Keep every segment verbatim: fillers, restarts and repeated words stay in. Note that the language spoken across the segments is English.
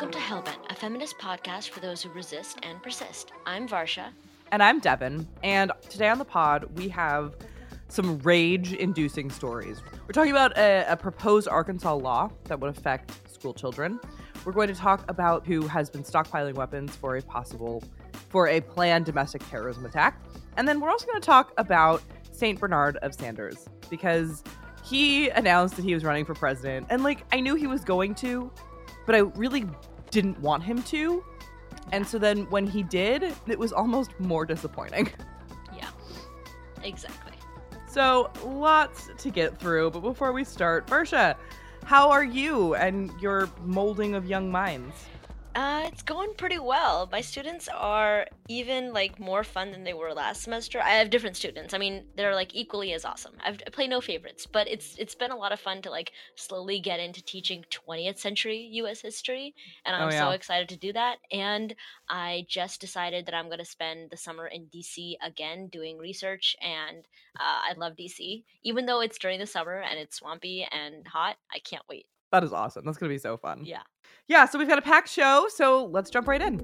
Welcome to Hellbent, a feminist podcast for those who resist and persist. I'm Varsha. And I'm Devin. And today on the pod, we have some rage-inducing stories. We're talking about a, a proposed Arkansas law that would affect school children. We're going to talk about who has been stockpiling weapons for a possible, for a planned domestic terrorism attack. And then we're also going to talk about Saint Bernard of Sanders, because he announced that he was running for president. And, like, I knew he was going to, but I really didn't want him to. And so then when he did, it was almost more disappointing. Yeah, exactly. So lots to get through. But before we start, Varsha, how are you and your molding of young minds? Uh, it's going pretty well. My students are even, like, more fun than they were last semester. I have different students. I mean, they're, like, equally as awesome. I've, I play no favorites, but it's it's been a lot of fun to, like, slowly get into teaching twentieth century U S history, and I'm Oh, so yeah. excited to do that. And I just decided that I'm going to spend the summer in D C again doing research, and uh, I love D C. Even though it's during the summer and it's swampy and hot, I can't wait. That is awesome. That's going to be so fun. Yeah. Yeah, so we've got a packed show, so let's jump right in.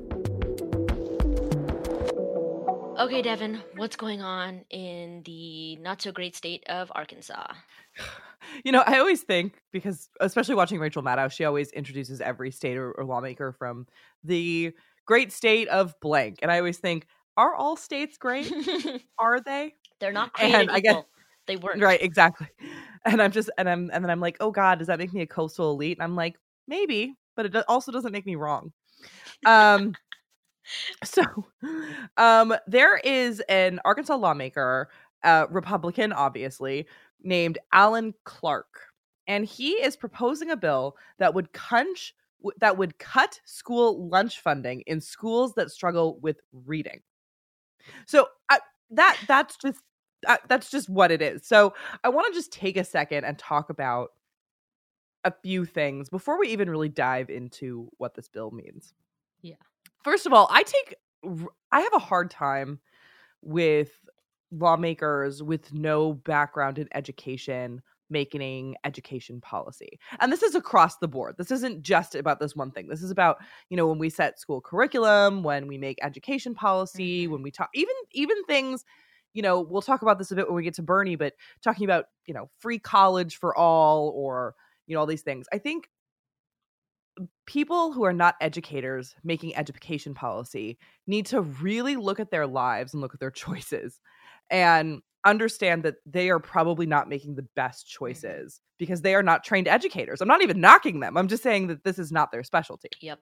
Okay, Devin, what's going on in the not-so-great state of Arkansas? You know, I always think, because especially watching Rachel Maddow, she always introduces every state or, or lawmaker from the great state of blank. And I always think, are all states great? Are they? They're not created And I equal. guess- They weren't. Right, exactly. And I'm just, and I'm, and then I'm like, oh God, does that make me a coastal elite? And I'm like, maybe, but it do- also doesn't make me wrong. Um, so, um, there is an Arkansas lawmaker, uh, Republican, obviously, named Alan Clark, and he is proposing a bill that would cunch, that would cut school lunch funding in schools that struggle with reading. So I, that that's just uh, that's just what it is. So I want to just take a second and talk about a few things before we even really dive into what this bill means. Yeah. First of all, I take I have a hard time with lawmakers with no background in education making education policy. And this is across the board. This isn't just about this one thing. This is about, you know, when we set school curriculum, when we make education policy, Mhm. when we talk even even things, you know, we'll talk about this a bit when we get to Bernie, but talking about, you know, free college for all, or, you know, all these things. I think people who are not educators making education policy need to really look at their lives and look at their choices and understand that they are probably not making the best choices because they are not trained educators. I'm not even knocking them. I'm just saying that this is not their specialty. Yep.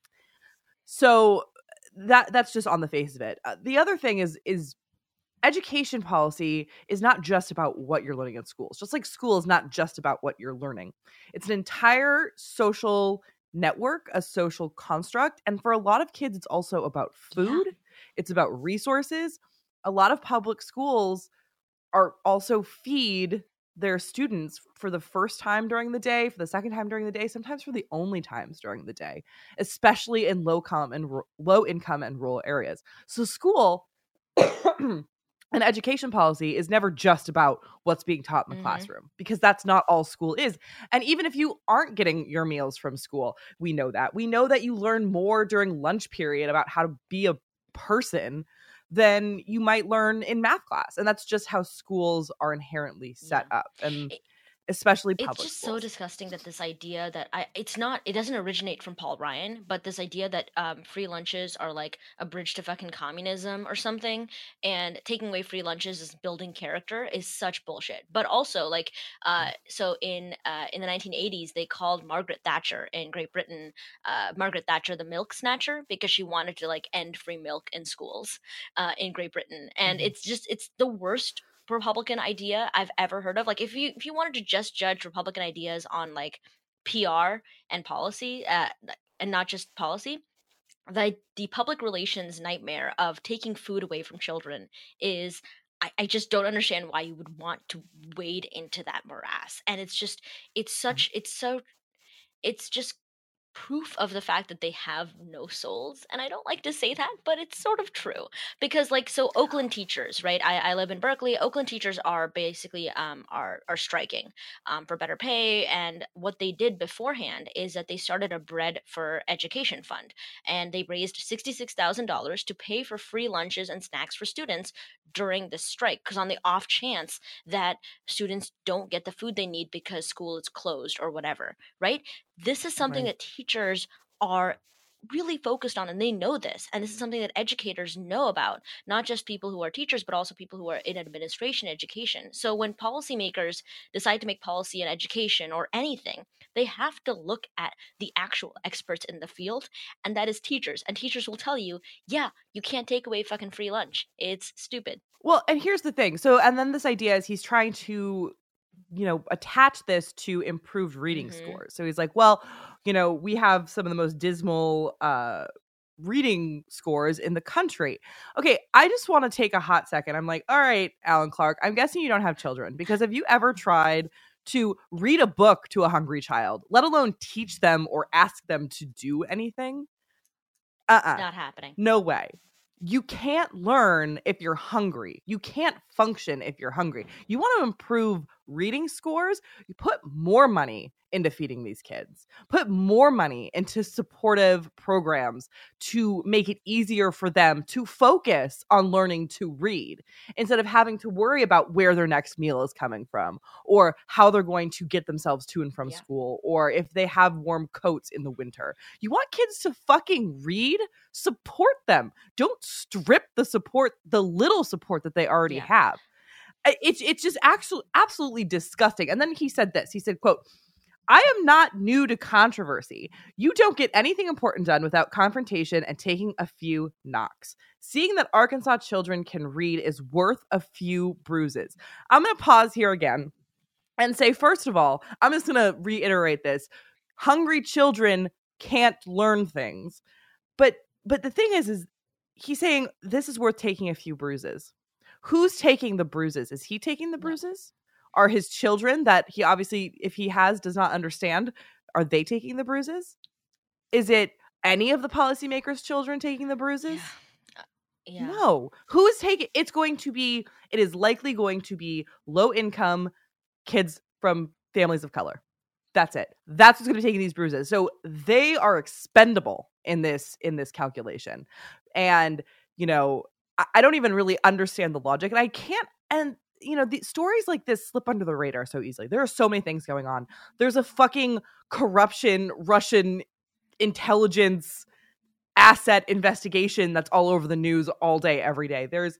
So that that's just on the face of it. Uh, the other thing is is education policy is not just about what you're learning in schools. Just like school is not just about what you're learning. It's an entire social network, a social construct. And for a lot of kids, it's also about food. Yeah. It's about resources. A lot of public schools are also feed their students for the first time during the day, for the second time during the day, sometimes for the only times during the day, especially in low income and low income and rural areas. So school and education policy is never just about what's being taught in the Mhm. classroom, because that's not all school is. And even if you aren't getting your meals from school, we know that. We know that you learn more during lunch period about how to be a person than you might learn in math class. And that's just how schools are inherently set Yeah. up. And It- especially It's public just so schools. disgusting that this idea that I it's not it doesn't originate from Paul Ryan, but this idea that um, free lunches are like a bridge to fucking communism or something, and taking away free lunches is building character is such bullshit. But also, like, uh, so in uh, in the nineteen eighties, they called Margaret Thatcher in Great Britain, uh, Margaret Thatcher the milk snatcher, because she wanted to, like, end free milk in schools uh, in Great Britain, and Mhm. it's just it's the worst Republican idea I've ever heard of. Like, if you if you wanted to just judge Republican ideas on, like, P R and policy, uh, and not just policy, the the public relations nightmare of taking food away from children is. I, I just don't understand why you would want to wade into that morass. And it's just it's such it's so it's just proof of the fact that they have no souls. And I don't like to say that, but it's sort of true. Because like, so Oakland teachers, right? I, I live in Berkeley. Oakland teachers are basically um are are striking um for better pay. And what they did beforehand is that they started a bread for education fund, and they raised sixty-six thousand dollars to pay for free lunches and snacks for students during this strike. Because on the off chance that students don't get the food they need because school is closed or whatever, right? This is something Right. that teachers are really focused on, and they know this, and this is something that educators know about, not just people who are teachers but also people who are in administration education. So when policymakers decide to make policy in education or anything, they have to look at the actual experts in the field, and that is teachers. And teachers will tell you, yeah, you can't take away fucking free lunch, it's stupid. Well, and here's the thing. So, and then this idea is he's trying to, you know, attach this to improved reading Mm-hmm. scores. So he's like, well, you know, we have some of the most dismal uh, reading scores in the country. Okay, I just want to take a hot second. I'm like, all right, Alan Clark, I'm guessing you don't have children, because have you ever tried to read a book to a hungry child, let alone teach them or ask them to do anything? Uh-uh. Not happening. No way. You can't learn if you're hungry. You can't function if you're hungry. You want to improve reading scores? You put more money into feeding these kids. Put more money into supportive programs to make it easier for them to focus on learning to read, instead of having to worry about where their next meal is coming from, or how they're going to get themselves to and from Yeah. school, or if they have warm coats in the winter. You want kids to fucking read? Support them. Don't strip the support, the little support that they already Yeah. have. I- It's it's just actually absolutely disgusting. And then he said this. He said, quote, I am not new to controversy. You don't get anything important done without confrontation and taking a few knocks. Seeing that Arkansas children can read is worth a few bruises. I'm going to pause here again and say, first of all, I'm just going to reiterate this. Hungry children can't learn things. But but the thing is, is he's saying this is worth taking a few bruises. Who's taking the bruises? Is he taking the No. bruises? Are his children that he obviously, if he has, does not understand, are they taking the bruises? Is it any of the policymakers' children taking the bruises? Yeah. Uh, yeah. No. Who is taking? It's going to be, it is likely going to be low income kids from families of color. That's it. That's what's going to be taking these bruises. So they are expendable in this in this calculation. And, you know, I, I don't even really understand the logic. And I can't, and you know, the stories like this slip under the radar so easily. There are so many things going on. There's a fucking corruption Russian intelligence asset investigation that's all over the news all day, every day. There's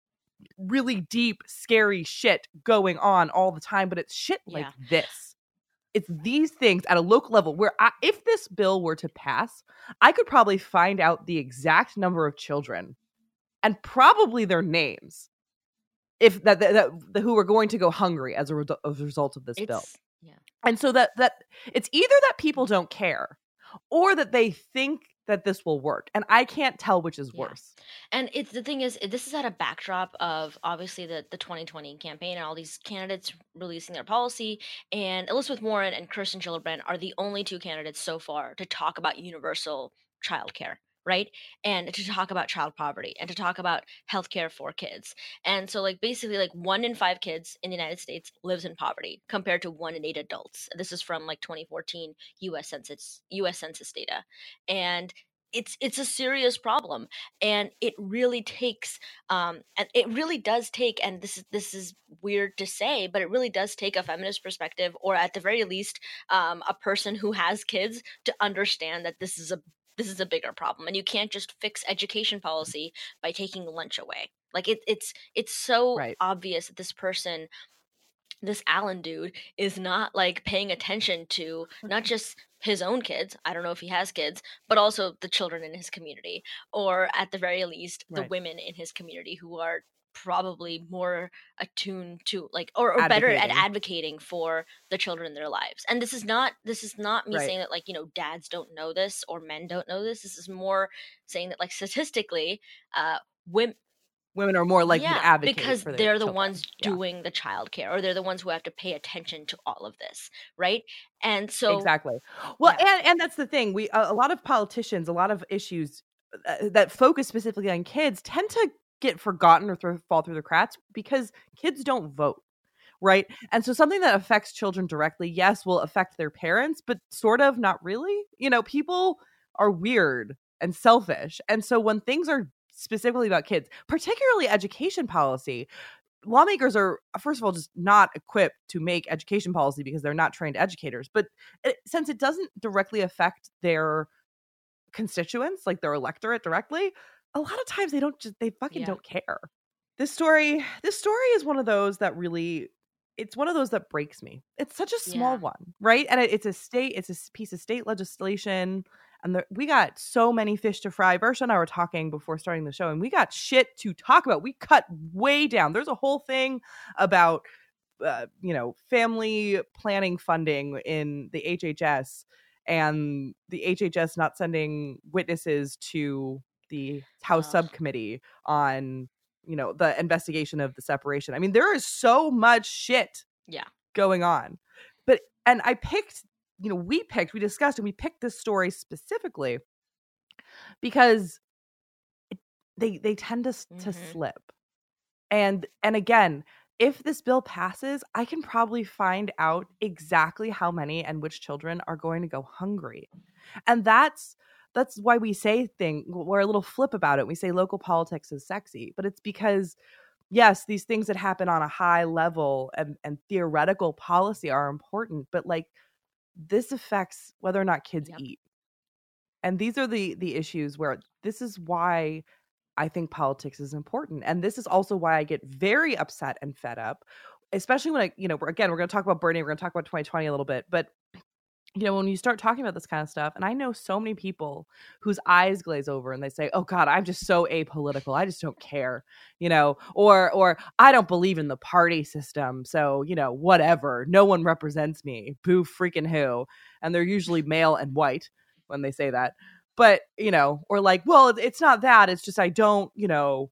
really deep, scary shit going on all the time, but it's shit like Yeah. this. It's these things at a local level where I, if this bill were to pass, I could probably find out the exact number of children and probably their names, if that, that, that who are going to go hungry as a, re- as a result of this It's bill. yeah. And so that that it's either that people don't care or that they think that this will work. And I can't tell which is Yeah. worse. And it's the thing is, this is at a backdrop of obviously the, the twenty twenty campaign and all these candidates releasing their policy. And Elizabeth Warren and Kirsten Gillibrand are the only two candidates so far to talk about universal childcare, right? And to talk about child poverty and to talk about healthcare for kids. And so, like, basically, like one in five kids in the United States lives in poverty compared to one in eight adults. This is from like twenty fourteen U S Census U S Census data, and it's it's a serious problem, and it really takes um and it really does take, and this is this is weird to say, but it really does take a feminist perspective, or at the very least um a person who has kids, to understand that this is a this is a bigger problem, and you can't just fix education policy by taking lunch away. Like it, it's it's so Right. obvious that this person, this Allen dude, is not like paying attention to not just his own kids. I don't know if he has kids, but also the children in his community, or at the very least, the Right. women in his community who are probably more attuned to, like, or, or better at Advocating. advocating for the children in their lives. And this is not this is not me Right. saying that, like, you know, dads don't know this or men don't know this. This is more saying that, like, statistically, uh women women are more likely yeah, to advocate because for their they're the children. ones Yeah. doing the childcare, or they're the ones who have to pay attention to all of this, right? And so Exactly. Well, yeah. and and that's the thing. We a, a lot of politicians, a lot of issues uh, that focus specifically on kids tend to get forgotten or through, fall through the cracks because kids don't vote, right? And so something that affects children directly, yes, will affect their parents, but sort of not really. You know, people are weird and selfish. And so when things are specifically about kids, particularly education policy, lawmakers are, first of all, just not equipped to make education policy because they're not trained educators. But it, since it doesn't directly affect their constituents, like their electorate directly, a lot of times they don't just, they fucking Yeah. don't care. This story, this story is one of those that really, it's one of those that breaks me. It's such a small Yeah. one, right? And it, it's a state, it's a s- piece of state legislation. And the, we got so many fish to fry. Bersha and I were talking before starting the show, and we got shit to talk about. We cut way down. There's a whole thing about, uh, you know, family planning funding in the H H S, and the H H S not sending witnesses to the House Ugh. subcommittee on, you know, the investigation of the separation. I mean, there is so much shit Yeah. going on. But, and I picked, you know, we picked, we discussed, and we picked this story specifically because it, they they tend to to Mhm. slip. And and again, if this bill passes, I can probably find out exactly how many and which children are going to go hungry. And that's that's why we say thing we're a little flip about it. We say local politics is sexy, but it's because yes, these things that happen on a high level and, and theoretical policy are important, but like this affects whether or not kids Yep. eat. And these are the the issues where this is why I think politics is important. And this is also why I get very upset and fed up, especially when I, you know, we're, again, we're going to talk about Bernie, we're going to talk about twenty twenty a little bit, but you know, when you start talking about this kind of stuff, and I know so many people whose eyes glaze over and they say, "Oh God, I'm just so apolitical. I just don't care," you know, or or I don't believe in the party system, so you know, whatever. No one represents me. Boo freaking who? And they're usually male and white when they say that. But you know, or like, well, it's not that. It's just I don't, you know,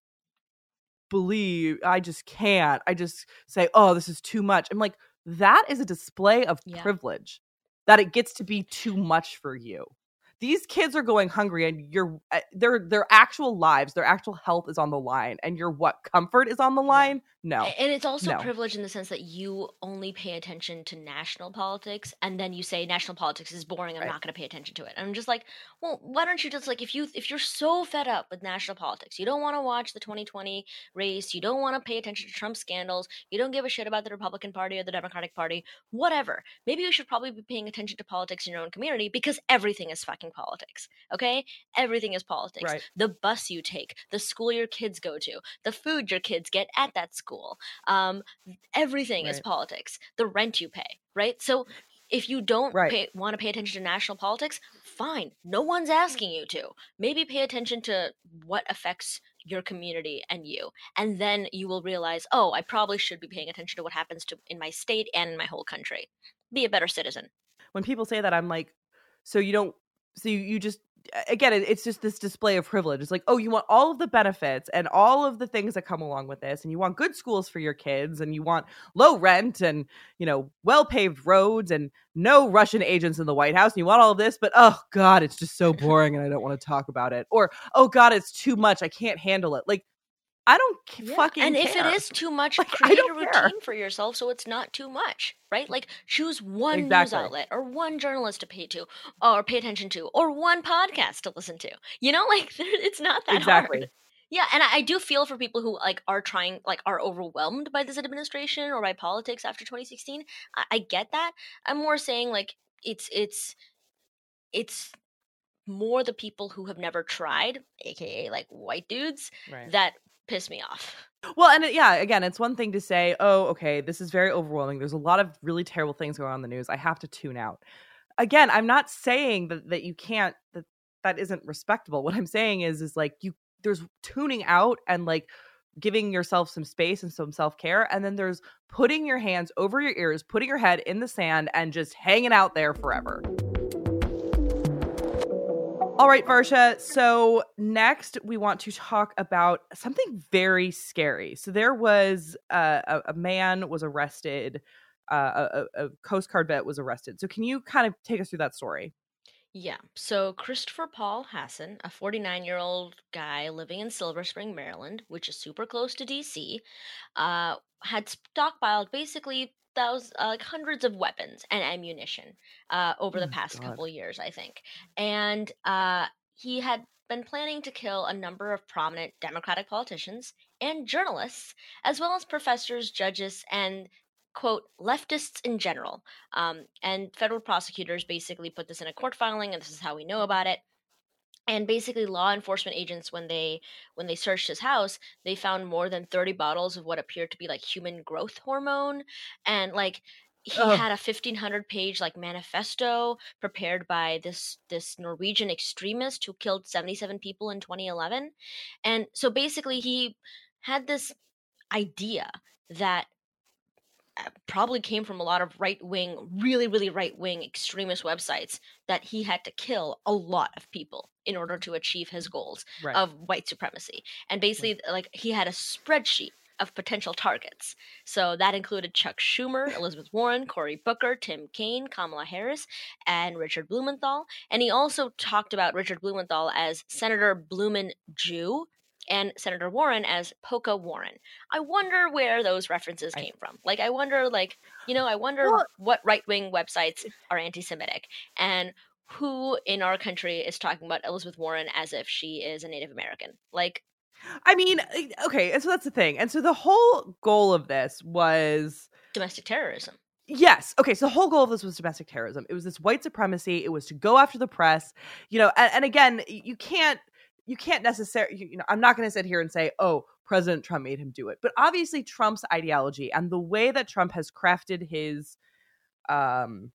believe. I just can't. I just say, "Oh, this is too much." I'm like, that is a display of Yeah. privilege. That it gets to be too much for you. These kids are going hungry, and you're uh, their their actual lives, their actual health is on the line, and your what comfort is on the line? No, A- And it's also no. privilege in the sense that you only pay attention to national politics, and then you say national politics is boring. I'm Right. not going to pay attention to it. And I'm just like, well, why don't you just like if you if you're so fed up with national politics, you don't want to watch the twenty twenty race, you don't want to pay attention to Trump scandals, you don't give a shit about the Republican Party or the Democratic Party, whatever. Maybe you should probably be paying attention to politics in your own community because everything is fucking politics. Okay, everything is politics. Right. The bus you take, the school your kids go to, the food your kids get at that school. Um, everything is Right. politics. The rent you pay, right? So if you don't Right. pay, want to pay attention to national politics, fine. No one's asking you to. Maybe pay attention to what affects your community and you, and then you will realize, oh, I probably should be paying attention to what happens to in my state and in my whole country. Be a better citizen. When people say that, I'm like, so you don't, so you, you just, again, it, it's just this display of privilege. It's like, oh, you want all of the benefits and all of the things that come along with this, and you want good schools for your kids, and you want low rent and, you know, well-paved roads and no Russian agents in the White House, and you want all of this, but oh God, it's just so boring and I don't want to talk about it. Or, oh God, it's too much. I can't handle it. Like, I don't c- Yeah. fucking And care. if it is too much, Like, I create a don't routine care. for yourself so it's not too much, right? Like choose one news Exactly. outlet or one journalist to pay to or pay attention to or one podcast to listen to. You know, like it's not that Exactly. hard. Yeah, and I, I do feel for people who like are trying like are overwhelmed by this administration or by politics after twenty sixteen. I, I get that. I'm more saying like it's it's it's more the people who have never tried, aka like white dudes, Right. that piss me off. Well, and it, yeah, again, it's one thing to say, oh, okay, this is very overwhelming. There's a lot of really terrible things going on in the news. I have to tune out. Again, I'm not saying that, that you can't, that that isn't respectable. What I'm saying is, is like you, there's tuning out and like giving yourself some space and some self-care. And then there's putting your hands over your ears, putting your head in the sand and just hanging out there forever. All right, Varsha. So next we want to talk about something very scary. So there was uh, a, a man was arrested, uh, a, a Coast Guard vet was arrested. So can you kind of take us through that story? Yeah. So Christopher Paul Hassan, a forty-nine-year-old guy living in Silver Spring, Maryland, which is super close to D C, uh, had stockpiled basically thousands, uh, like hundreds of weapons and ammunition uh, over Oh the my past God. couple years, I think. And uh, he had been planning to kill a number of prominent Democratic politicians and journalists, as well as professors, judges, and quote leftists in general. Um, and federal prosecutors basically put this in a court filing, and this is how we know about it. And basically, law enforcement agents, when they when they searched his house, they found more than thirty bottles of what appeared to be like human growth hormone, and like he Oh, had a fifteen hundred page like manifesto prepared by this this Norwegian extremist who killed seventy-seven people in twenty eleven. And so basically he had this idea that uh, probably came from a lot of right wing, really, really right wing extremist websites, that he had to kill a lot of people in order to achieve his goals right. of white supremacy. And basically, like, he had a spreadsheet of potential targets. So that included Chuck Schumer, Elizabeth Warren, Cory Booker, Tim Kaine, Kamala Harris, and Richard Blumenthal. And he also talked about Richard Blumenthal as Senator Bloomin' Jew and Senator Warren as Polka Warren. I wonder where those references I, came from. Like, I wonder, like, you know, I wonder well, what right wing websites are anti Semitic and who in our country is talking about Elizabeth Warren as if she is a Native American. Like, I mean, eh, okay, and so that's the thing. And so the whole goal of this was domestic terrorism. yes. Okay. So the whole goal of this was domestic terrorism. It was this white supremacy. It was to go after the press, you know, and, and again, you can't, you can't necessarily, you know, I'm not going to sit here and say, oh, President Trump made him do it. But obviously Trump's ideology and the way that Trump has crafted his, um,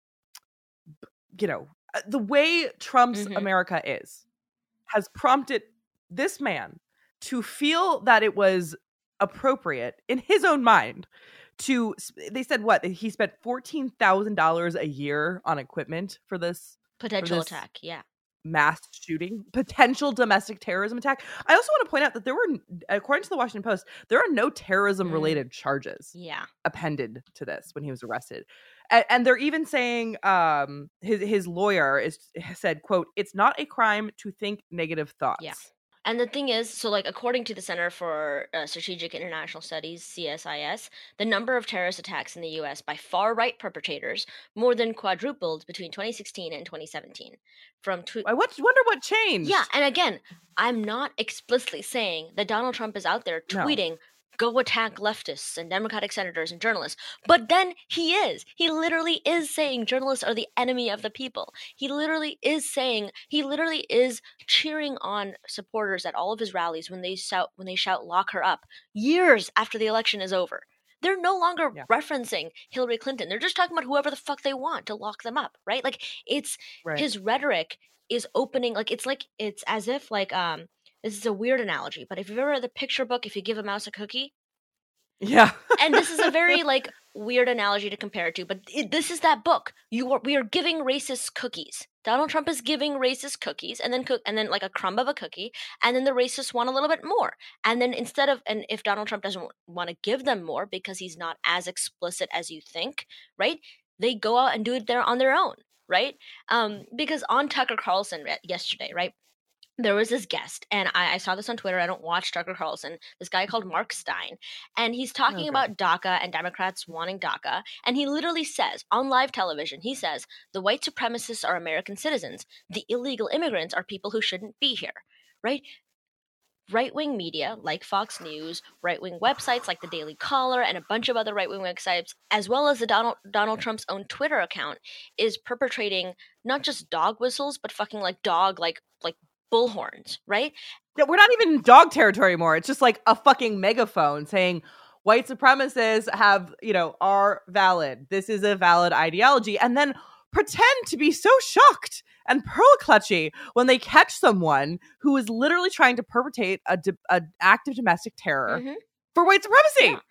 you know, uh, the way Trump's Mm-hmm. America is, has prompted this man to feel that it was appropriate in his own mind to, they said what, he spent fourteen thousand dollars a year on equipment for this Potential this attack. Yeah. mass shooting, potential domestic terrorism attack. I also want to point out that there were, according to the Washington Post, there are no terrorism related Mm. charges Yeah. appended to this when he was arrested. And, and they're even saying um his his lawyer is said, quote, it's not a crime to think negative thoughts. Yeah. And the thing is, so like according to the Center for uh, Strategic International Studies, C S I S, the number of terrorist attacks in the U S by far-right perpetrators more than quadrupled between twenty sixteen and twenty seventeen. From tw- I wonder what changed. Yeah, and again, I'm not explicitly saying that Donald Trump is out there No. tweeting, go attack leftists and Democratic senators and journalists. But then he is. He literally is saying journalists are the enemy of the people. He literally is saying, he literally is cheering on supporters at all of his rallies when they shout, when they shout, lock her up, years after the election is over. They're no longer Yeah. referencing Hillary Clinton. They're just talking about whoever the fuck they want to lock them up, right? Like, it's Right. his rhetoric is opening, like, it's like, it's as if, like, um, this is a weird analogy, but if you've ever read the picture book, if you give a mouse a cookie, Yeah. and this is a very like weird analogy to compare it to, but it, this is that book. You are, we are giving racist cookies. Donald Trump is giving racist cookies, and then cook, and then like a crumb of a cookie, and then the racists want a little bit more. And then instead of, and if Donald Trump doesn't want to give them more because he's not as explicit as you think, right? They go out and do it there on their own, right? Um, because on Tucker Carlson yesterday, right? There was this guest, and I, I saw this on Twitter. I don't watch Tucker Carlson. This guy called Mark Stein, and he's talking Okay. about DACA and Democrats wanting DACA. And he literally says on live television, he says, the white supremacists are American citizens. The illegal immigrants are people who shouldn't be here, right? Right-wing media like Fox News, right-wing websites like the Daily Caller, and a bunch of other right-wing websites, as well as the Donald Donald Trump's own Twitter account, is perpetrating not just dog whistles, but fucking like dog like like bullhorns, right? Yeah, we're not even in dog territory anymore. It's just like a fucking megaphone saying white supremacists have, you know, are valid. This is a valid ideology. And then pretend to be so shocked and pearl clutchy when they catch someone who is literally trying to perpetrate a, d- a act of domestic terror Mhm. for white supremacy. Yeah.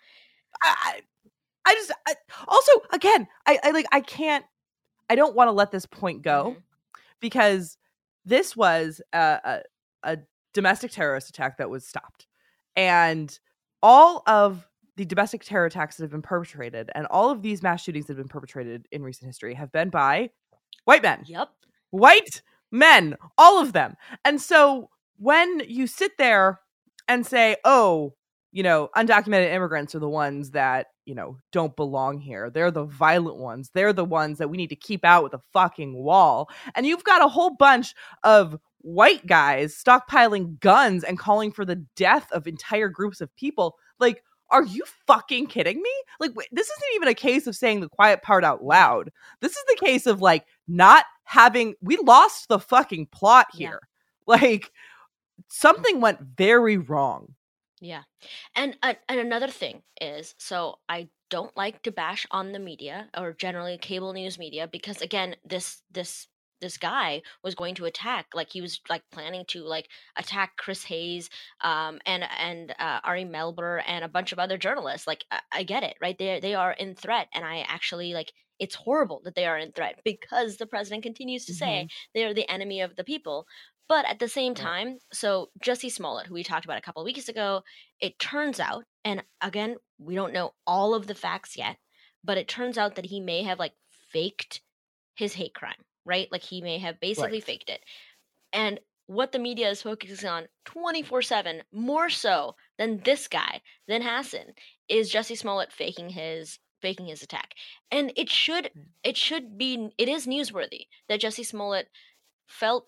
I, I just I, also again I, I like I can't I don't want to let this point go Mhm. because this was a, a, a domestic terrorist attack that was stopped. And all of the domestic terror attacks that have been perpetrated and all of these mass shootings that have been perpetrated in recent history have been by white men. Yep. White men, all of them. And so when you sit there and say, oh, you know, undocumented immigrants are the ones that, you know, don't belong here. They're the violent ones. They're the ones that we need to keep out with a fucking wall. And you've got a whole bunch of white guys stockpiling guns and calling for the death of entire groups of people. Like, are you fucking kidding me? Like, wait, this isn't even a case of saying the quiet part out loud. This is the case of, like, not having, we lost the fucking plot here. Yeah. Like, something went very wrong. Yeah. And uh, and another thing is, so I don't like to bash on the media or generally cable news media because, again, this this this guy was going to attack, like he was like planning to like attack Chris Hayes um and and uh, Ari Melber and a bunch of other journalists. Like I, I get it, right? They they are in threat, and I actually like it's horrible that they are in threat because the president continues to mm-hmm. say they are the enemy of the people. But at the same time, right. So Jussie Smollett, who we talked about a couple of weeks ago, it turns out, and again, we don't know all of the facts yet, but it turns out that he may have like faked his hate crime, right? Like he may have basically right. faked it. And what the media is focusing on twenty-four seven, more so than this guy, than Hassan, is Jussie Smollett faking his faking his attack. And it should it should be it is newsworthy that Jussie Smollett felt,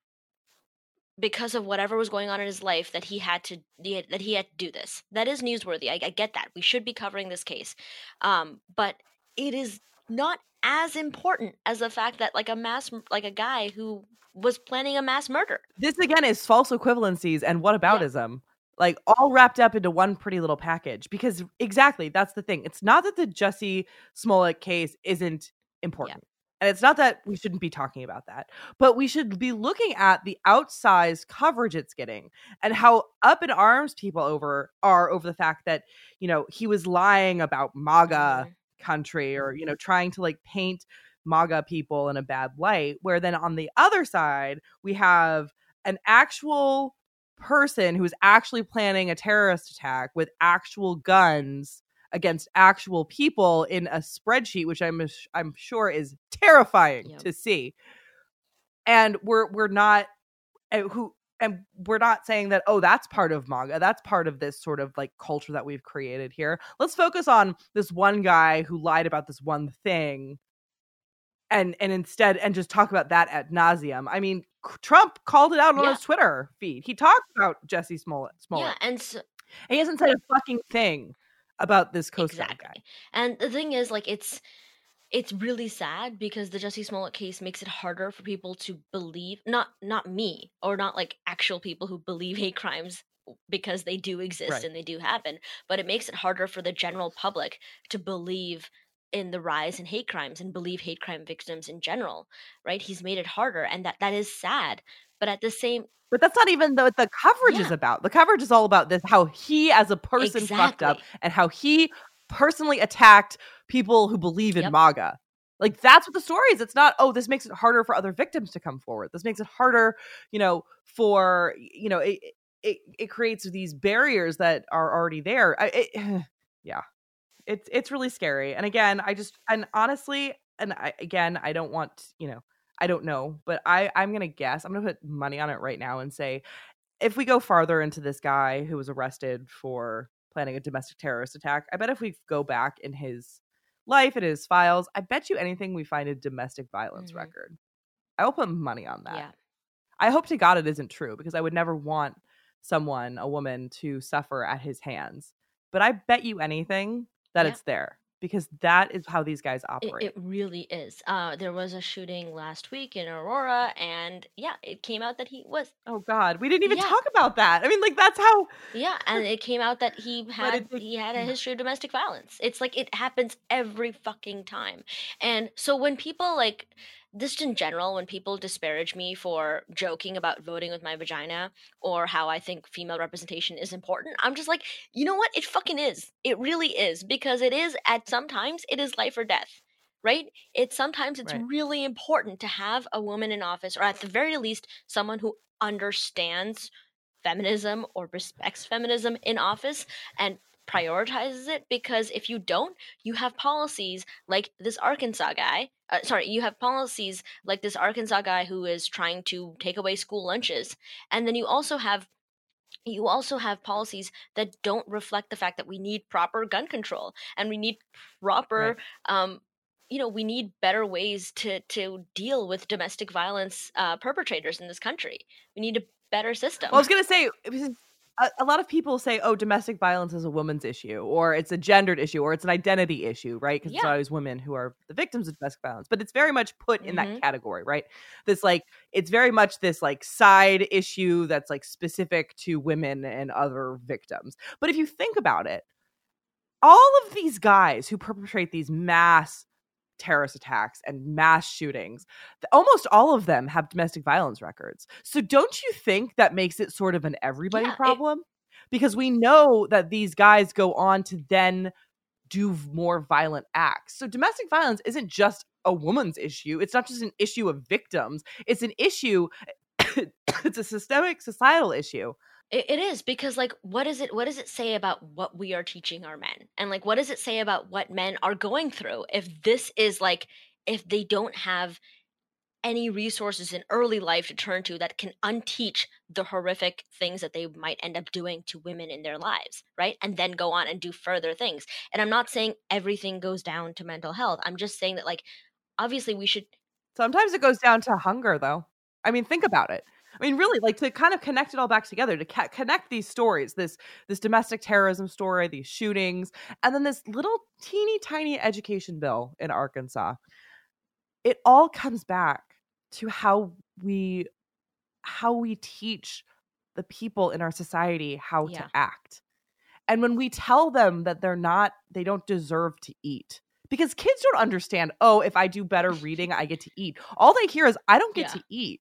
because of whatever was going on in his life, that he had to that he had to do this. That is newsworthy. I, I get that. We should be covering this case, um, but it is not as important as the fact that like a mass, like a guy who was planning a mass murder. This again is false equivalencies and whataboutism, yeah. Like all wrapped up into one pretty little package. Because exactly, that's the thing. It's not that the Jussie Smollett case isn't important. Yeah. And it's not that we shouldn't be talking about that, but we should be looking at the outsized coverage it's getting and how up in arms people over are over the fact that, you know, he was lying about MAGA mm-hmm. country or, you know, trying to like paint MAGA people in a bad light, where then on the other side, we have an actual person who's actually planning a terrorist attack with actual guns against actual people in a spreadsheet, which I'm I'm sure is terrifying yep. to see. And we're we're not uh, who and we're not saying that, oh, that's part of MAGA. That's part of this sort of like culture that we've created here. Let's focus on this one guy who lied about this one thing and and instead and just talk about that ad nauseum. I mean, Trump called it out on yeah. his Twitter feed. He talked about Jussie Smollett. Smollett. Yeah, and, so- and he hasn't said a fucking thing about this Coast Guard exactly. guy. And the thing is, like, it's it's really sad because the Jussie Smollett case makes it harder for people to believe, not not me, or not like actual people who believe hate crimes because they do exist right. and they do happen, but it makes it harder for the general public to believe in the rise in hate crimes and believe hate crime victims in general, right? He's made it harder, and that that is sad. But at the same But that's not even what the coverage yeah. is about. The coverage is all about this, how he as a person exactly. fucked up and how he personally attacked people who believe in yep. MAGA. Like, that's what the story is. It's not, oh, this makes it harder for other victims to come forward. This makes it harder, you know, for, you know, it it, it creates these barriers that are already there. I, it, yeah, it's it's really scary. And again, I just, and honestly, and I, again, I don't want, you know, I don't know, but I, I'm going to guess, I'm going to put money on it right now and say, if we go farther into this guy who was arrested for planning a domestic terrorist attack, I bet if we go back in his life and his files, I bet you anything we find a domestic violence mm-hmm. record. I will put money on that. Yeah. I hope to God it isn't true, because I would never want someone, a woman, to suffer at his hands. But I bet you anything that yeah. it's there. Because that is how these guys operate. It, it really is. Uh, there was a shooting last week in Aurora, and yeah, it came out that he was. Oh God, we didn't even yeah. talk about that. I mean, like, that's how. Yeah, and it came out that he had it, he had a history of domestic violence. It's like it happens every fucking time, and so when people like. Just in general, when people disparage me for joking about voting with my vagina or how I think female representation is important, I'm just like, you know what? It fucking is. It really is. Because it is, at sometimes, it is life or death. right? It's sometimes it's Right. really important to have a woman in office, or at the very least, someone who understands feminism or respects feminism in office and prioritizes it, because if you don't, you have policies like this Arkansas guy. Uh, sorry, you have policies like this Arkansas guy who is trying to take away school lunches, and then you also have you also have policies that don't reflect the fact that we need proper gun control, and we need proper Right. um you know we need better ways to to deal with domestic violence uh, perpetrators in this country. We need a better system. Well, I was gonna say, because a, a lot of people say, "Oh, domestic violence is a woman's issue, or it's a gendered issue, or it's an identity issue," right? Because it's Yeah. always women who are the victims of domestic violence. But it's very much put in that Hmm. category, right? This like it's very much this like side issue that's like specific to women and other victims. But if you think about it, all of these guys who perpetrate these mass terrorist attacks and mass shootings, th- almost all of them have domestic violence records. So don't you think that makes it sort of an everybody Yeah, it, problem? Because we know that these guys go on to then do v- more violent acts. So domestic violence isn't just a woman's issue. It's not just an issue of victims. It's an issue it's a systemic societal issue. It, it is, because like what is it what does it say about what we are teaching our men, and like what does it say about what men are going through if this is like if they don't have any resources in early life to turn to that can unteach the horrific things that they might end up doing to women in their lives, right? And then go on and do further things. And I'm not saying everything goes down to mental health. I'm just saying that like obviously we should. Sometimes it goes down to hunger, though. I mean, think about it. I mean, really, like to kind of connect it all back together, to ca- connect these stories, this this domestic terrorism story, these shootings, and then this little teeny tiny education bill in Arkansas. It all comes back to how we how we teach the people in our society how to Yeah. act. And when we tell them that they're not, they don't deserve to eat. Because kids don't understand, oh, if I do better reading, I get to eat. All they hear is I don't get Yeah. to eat.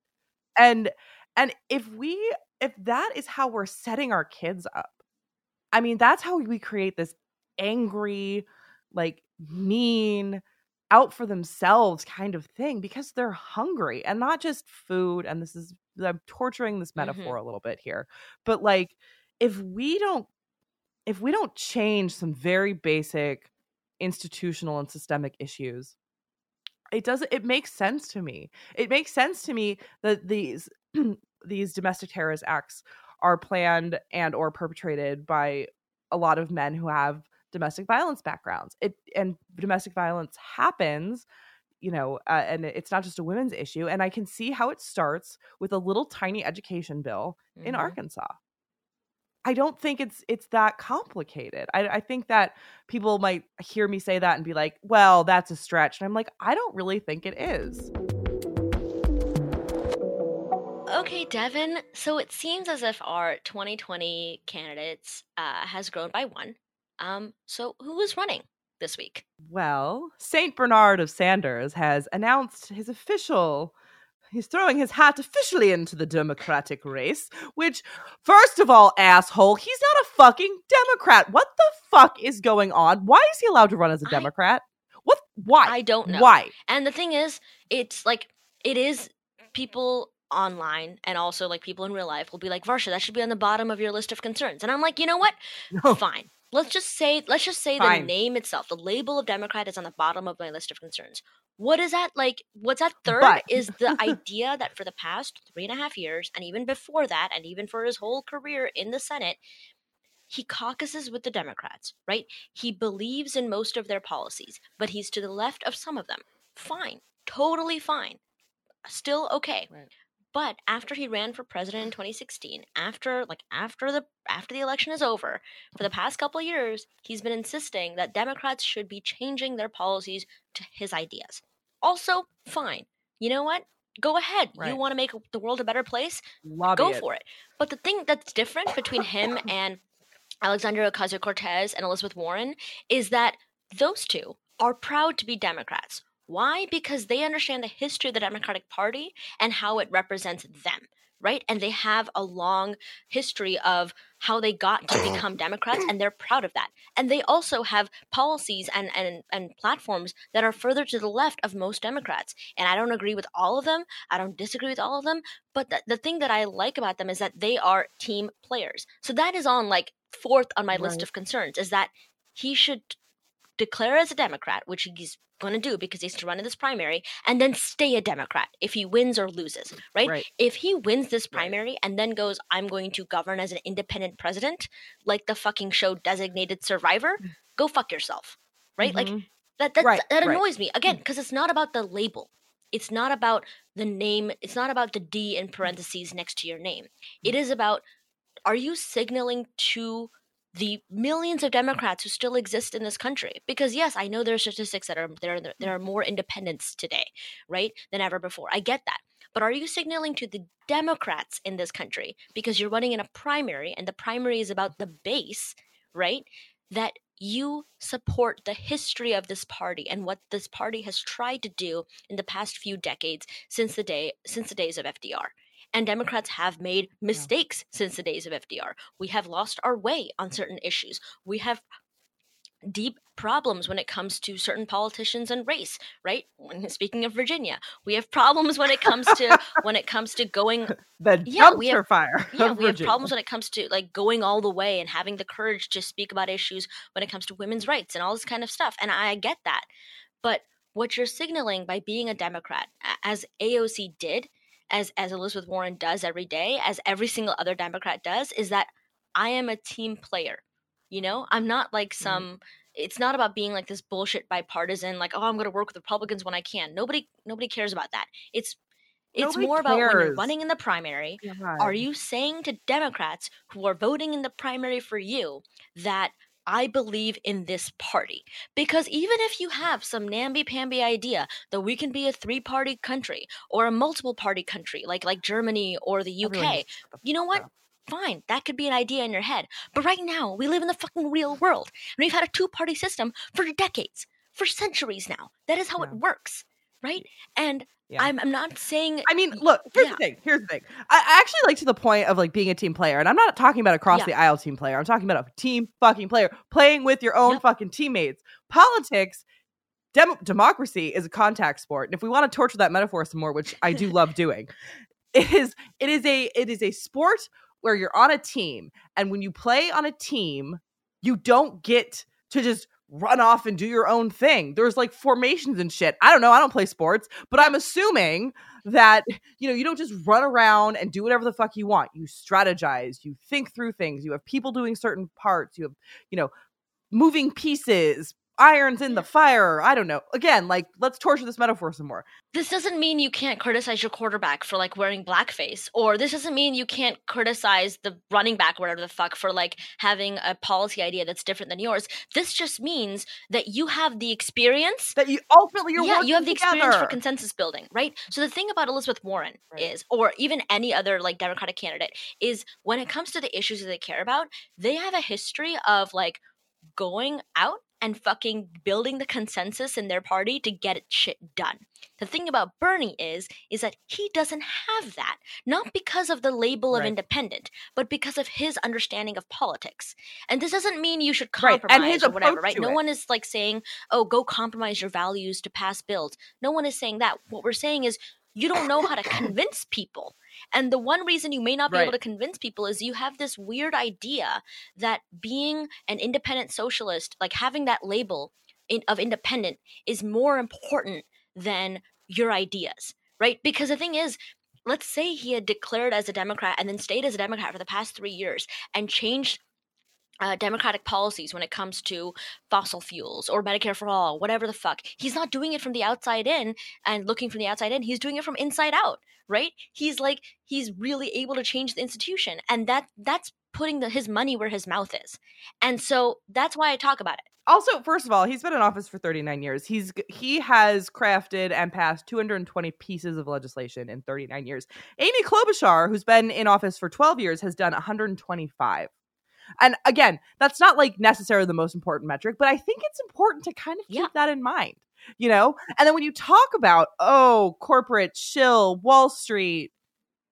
And and if we if that is how we're setting our kids up, I mean, that's how we create this angry, like mean, out for themselves kind of thing, because they're hungry, and not just food. And this is, I'm torturing this Mhm. metaphor a little bit here, but like if we don't if we don't change some very basic institutional and systemic issues, it doesn't it makes sense to me. It makes sense to me that these these domestic terrorist acts are planned and or perpetrated by a lot of men who have domestic violence backgrounds. It and domestic violence happens, you know, uh, and it's not just a women's issue. And I can see how it starts with a little tiny education bill in Mhm. Arkansas. I don't think it's it's that complicated. I, I think that people might hear me say that and be like, "Well, that's a stretch." And I'm like, I don't really think it is. Okay, Devin. So it seems as if our twenty twenty candidates uh, has grown by one. Um, so who is running this week? Well, Saint Bernard of Sanders has announced his official. He's throwing his hat officially into the Democratic race, which, first of all, asshole, he's not a fucking Democrat. What the fuck is going on? Why is he allowed to run as a I Democrat? What? Why? I don't know. Why? And the thing is, it's like it is people online and also like people in real life will be like, Varsha, that should be on the bottom of your list of concerns. And I'm like, you know what? No, Fine. Let's just say let's just say the fine. name itself, the label of Democrat is on the bottom of my list of concerns. What is that like? What's that third But is the idea that for the past three and a half years, and even before that, and even for his whole career in the Senate, he caucuses with the Democrats, right? He believes in most of their policies, but he's to the left of some of them. Fine. Totally fine. Still okay. Right. But after he ran for president in twenty sixteen, after like after the after the election is over, for the past couple of years, he's been insisting that Democrats should be changing their policies to his ideas. Also, fine. You know what? Go ahead. You Right. want to make the world a better place? Lobby Go it. for it. But the thing that's different between him and Alexandria Ocasio-Cortez and Elizabeth Warren is that those two are proud to be Democrats. Why? Because they understand the history of the Democratic Party and how it represents them, right? And they have a long history of how they got to become Democrats, and they're proud of that. And they also have policies and, and, and platforms that are further to the left of most Democrats. And I don't agree with all of them. I don't disagree with all of them. But the, the thing that I like about them is that they are team players. So that is on like fourth on my right. list of concerns, is that he should declare as a Democrat, which he's going to do because he has to run in this primary, and then stay a Democrat if he wins or loses, right? right. If he wins this primary right. and then goes, I'm going to govern as an independent president, like the fucking show Designated Survivor, go fuck yourself, right? Mm-hmm. Like that that, right. that annoys right. me. Again, because it's not about the label. It's not about the name. It's not about the D in parentheses next to your name. It is about, are you signaling to the millions of Democrats who still exist in this country? Because yes, I know there are statistics that are there. There are more independents today, right, than ever before. I get that. But are you signaling to the Democrats in this country, because you're running in a primary and the primary is about the base, right, that you support the history of this party and what this party has tried to do in the past few decades since the day since the days of F D R? And Democrats have made mistakes yeah. since the days of F D R. We have lost our way on certain issues. We have deep problems when it comes to certain politicians and race, right? When, speaking of Virginia, we have problems when it comes to when it comes to going the yeah, we have, fire. Yeah, we have problems when it comes to like going all the way and having the courage to speak about issues when it comes to women's rights and all this kind of stuff. And I get that. But what you're signaling by being a Democrat, as A O C did, as as Elizabeth Warren does every day, as every single other Democrat does, is that I am a team player. You know, I'm not like some, mm. it's not about being like this bullshit bipartisan, like, oh, I'm going to work with Republicans when I can. Nobody, nobody cares about that. It's, it's nobody more cares. About when you're running in the primary, God. Are you saying to Democrats who are voting in the primary for you that I believe in this party? Because even if you have some namby-pamby idea that we can be a three-party country or a multiple-party country like like Germany or the U K, you know what? Fine, that could be an idea in your head. But right now, we live in the fucking real world. And we've had a two-party system for decades, for centuries now. That is how yeah. it works, right? And Yeah. I'm, I'm not saying. I mean, look. Here's yeah. the thing. Here's the thing. I, I actually like to the point of like being a team player, and I'm not talking about a cross yeah. the aisle team player. I'm talking about a team fucking player playing with your own yep. fucking teammates. Politics, dem- democracy is a contact sport, and if we want to torture that metaphor some more, which I do love doing, it is it is a it is a sport where you're on a team, and when you play on a team, you don't get to just run off and do your own thing. There's like formations and shit. I don't know. I don't play sports, but I'm assuming that, you know, you don't just run around and do whatever the fuck you want. You strategize, you think through things. You have people doing certain parts. You have, you know, moving pieces, irons in the fire. I don't know. Again, like, let's torture this metaphor some more. This doesn't mean you can't criticize your quarterback for like wearing blackface, or this doesn't mean you can't criticize the running back, whatever the fuck, for like having a policy idea that's different than yours. This just means that you have the experience that you ultimately you're yeah working you have the together. Experience for consensus building, right? So the thing about Elizabeth Warren right. is, or even any other like Democratic candidate, is when it comes to the issues that they care about, they have a history of like going out and fucking building the consensus in their party to get it shit done. The thing about Bernie is, is that he doesn't have that. Not because of the label of right. independent, but because of his understanding of politics. And this doesn't mean you should compromise right. and his or whatever, right? No it. one is like saying, oh, go compromise your values to pass bills. No one is saying that. What we're saying is, you don't know how to convince people. And the one reason you may not be right. able to convince people is you have this weird idea that being an independent socialist, like having that label in, of independent, is more important than your ideas, right? Because the thing is, let's say he had declared as a Democrat and then stayed as a Democrat for the past three years and changed Uh, democratic policies when it comes to fossil fuels or Medicare for all, whatever the fuck. He's not doing it from the outside in and looking from the outside in. He's doing it from inside out, right? He's like, he's really able to change the institution. And that that's putting the, his money where his mouth is. And so that's why I talk about it. Also, first of all, he's been in office for thirty-nine years. He's he has crafted and passed two hundred twenty pieces of legislation in thirty-nine years. Amy Klobuchar, who's been in office for twelve years, has done one hundred twenty-five. And again, that's not like necessarily the most important metric, but I think it's important to kind of keep yeah. that in mind, you know? And then when you talk about, oh, corporate, shill, Wall Street,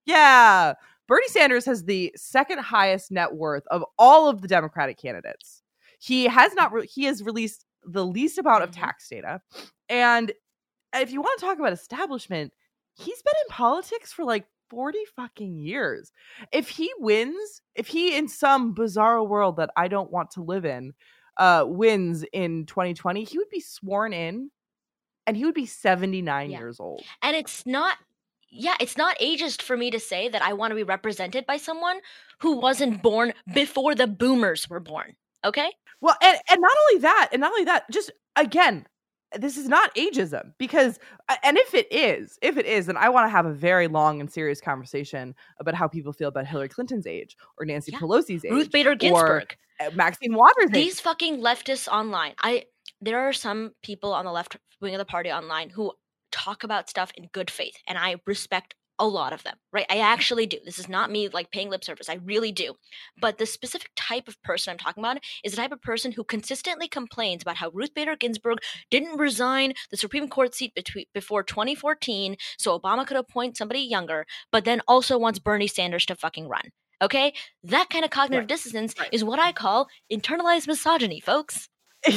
Yeah. Bernie Sanders has the second highest net worth of all of the Democratic candidates. He has not, re- he has released the least amount of Mhm. tax data. And if you want to talk about establishment, he's been in politics for like forty fucking years. If he wins, if he in some bizarre world that I don't want to live in, uh, wins in twenty twenty, he would be sworn in and he would be seventy-nine Yeah. years old. And it's not, yeah, it's not ageist for me to say that I want to be represented by someone who wasn't born before the boomers were born. Okay? Well, and, and not only that, and not only that, just again, this is not ageism because, and if it is, if it is, then I want to have a very long and serious conversation about how people feel about Hillary Clinton's age or Nancy Yeah. Pelosi's age, Ruth Bader Ginsburg, or Maxine Waters' these age. fucking leftists online. I there are some people on the left wing of the party online who talk about stuff in good faith, and I respect a lot of them, right? I actually do. This is not me like paying lip service. I really do. But the specific type of person I'm talking about is the type of person who consistently complains about how Ruth Bader Ginsburg didn't resign the Supreme Court seat between, before twenty fourteen so Obama could appoint somebody younger, but then also wants Bernie Sanders to fucking run. Okay? That kind of cognitive Right. dissonance Right. is what I call internalized misogyny, folks.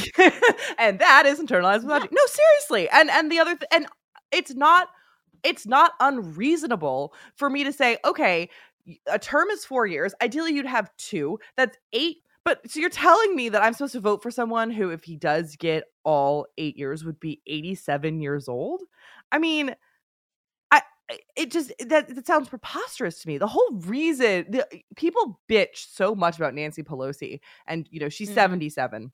And that is internalized misogyny. No, seriously. And and the other th- and it's not it's not unreasonable for me to say, okay, a term is four years. Ideally, you'd have two. That's eight. But so you're telling me that I'm supposed to vote for someone who, if he does get all eight years, would be eighty-seven years old? I mean, I it just that, that sounds preposterous to me. The whole reason the, people bitch so much about Nancy Pelosi, and you know she's Mhm. seventy-seven.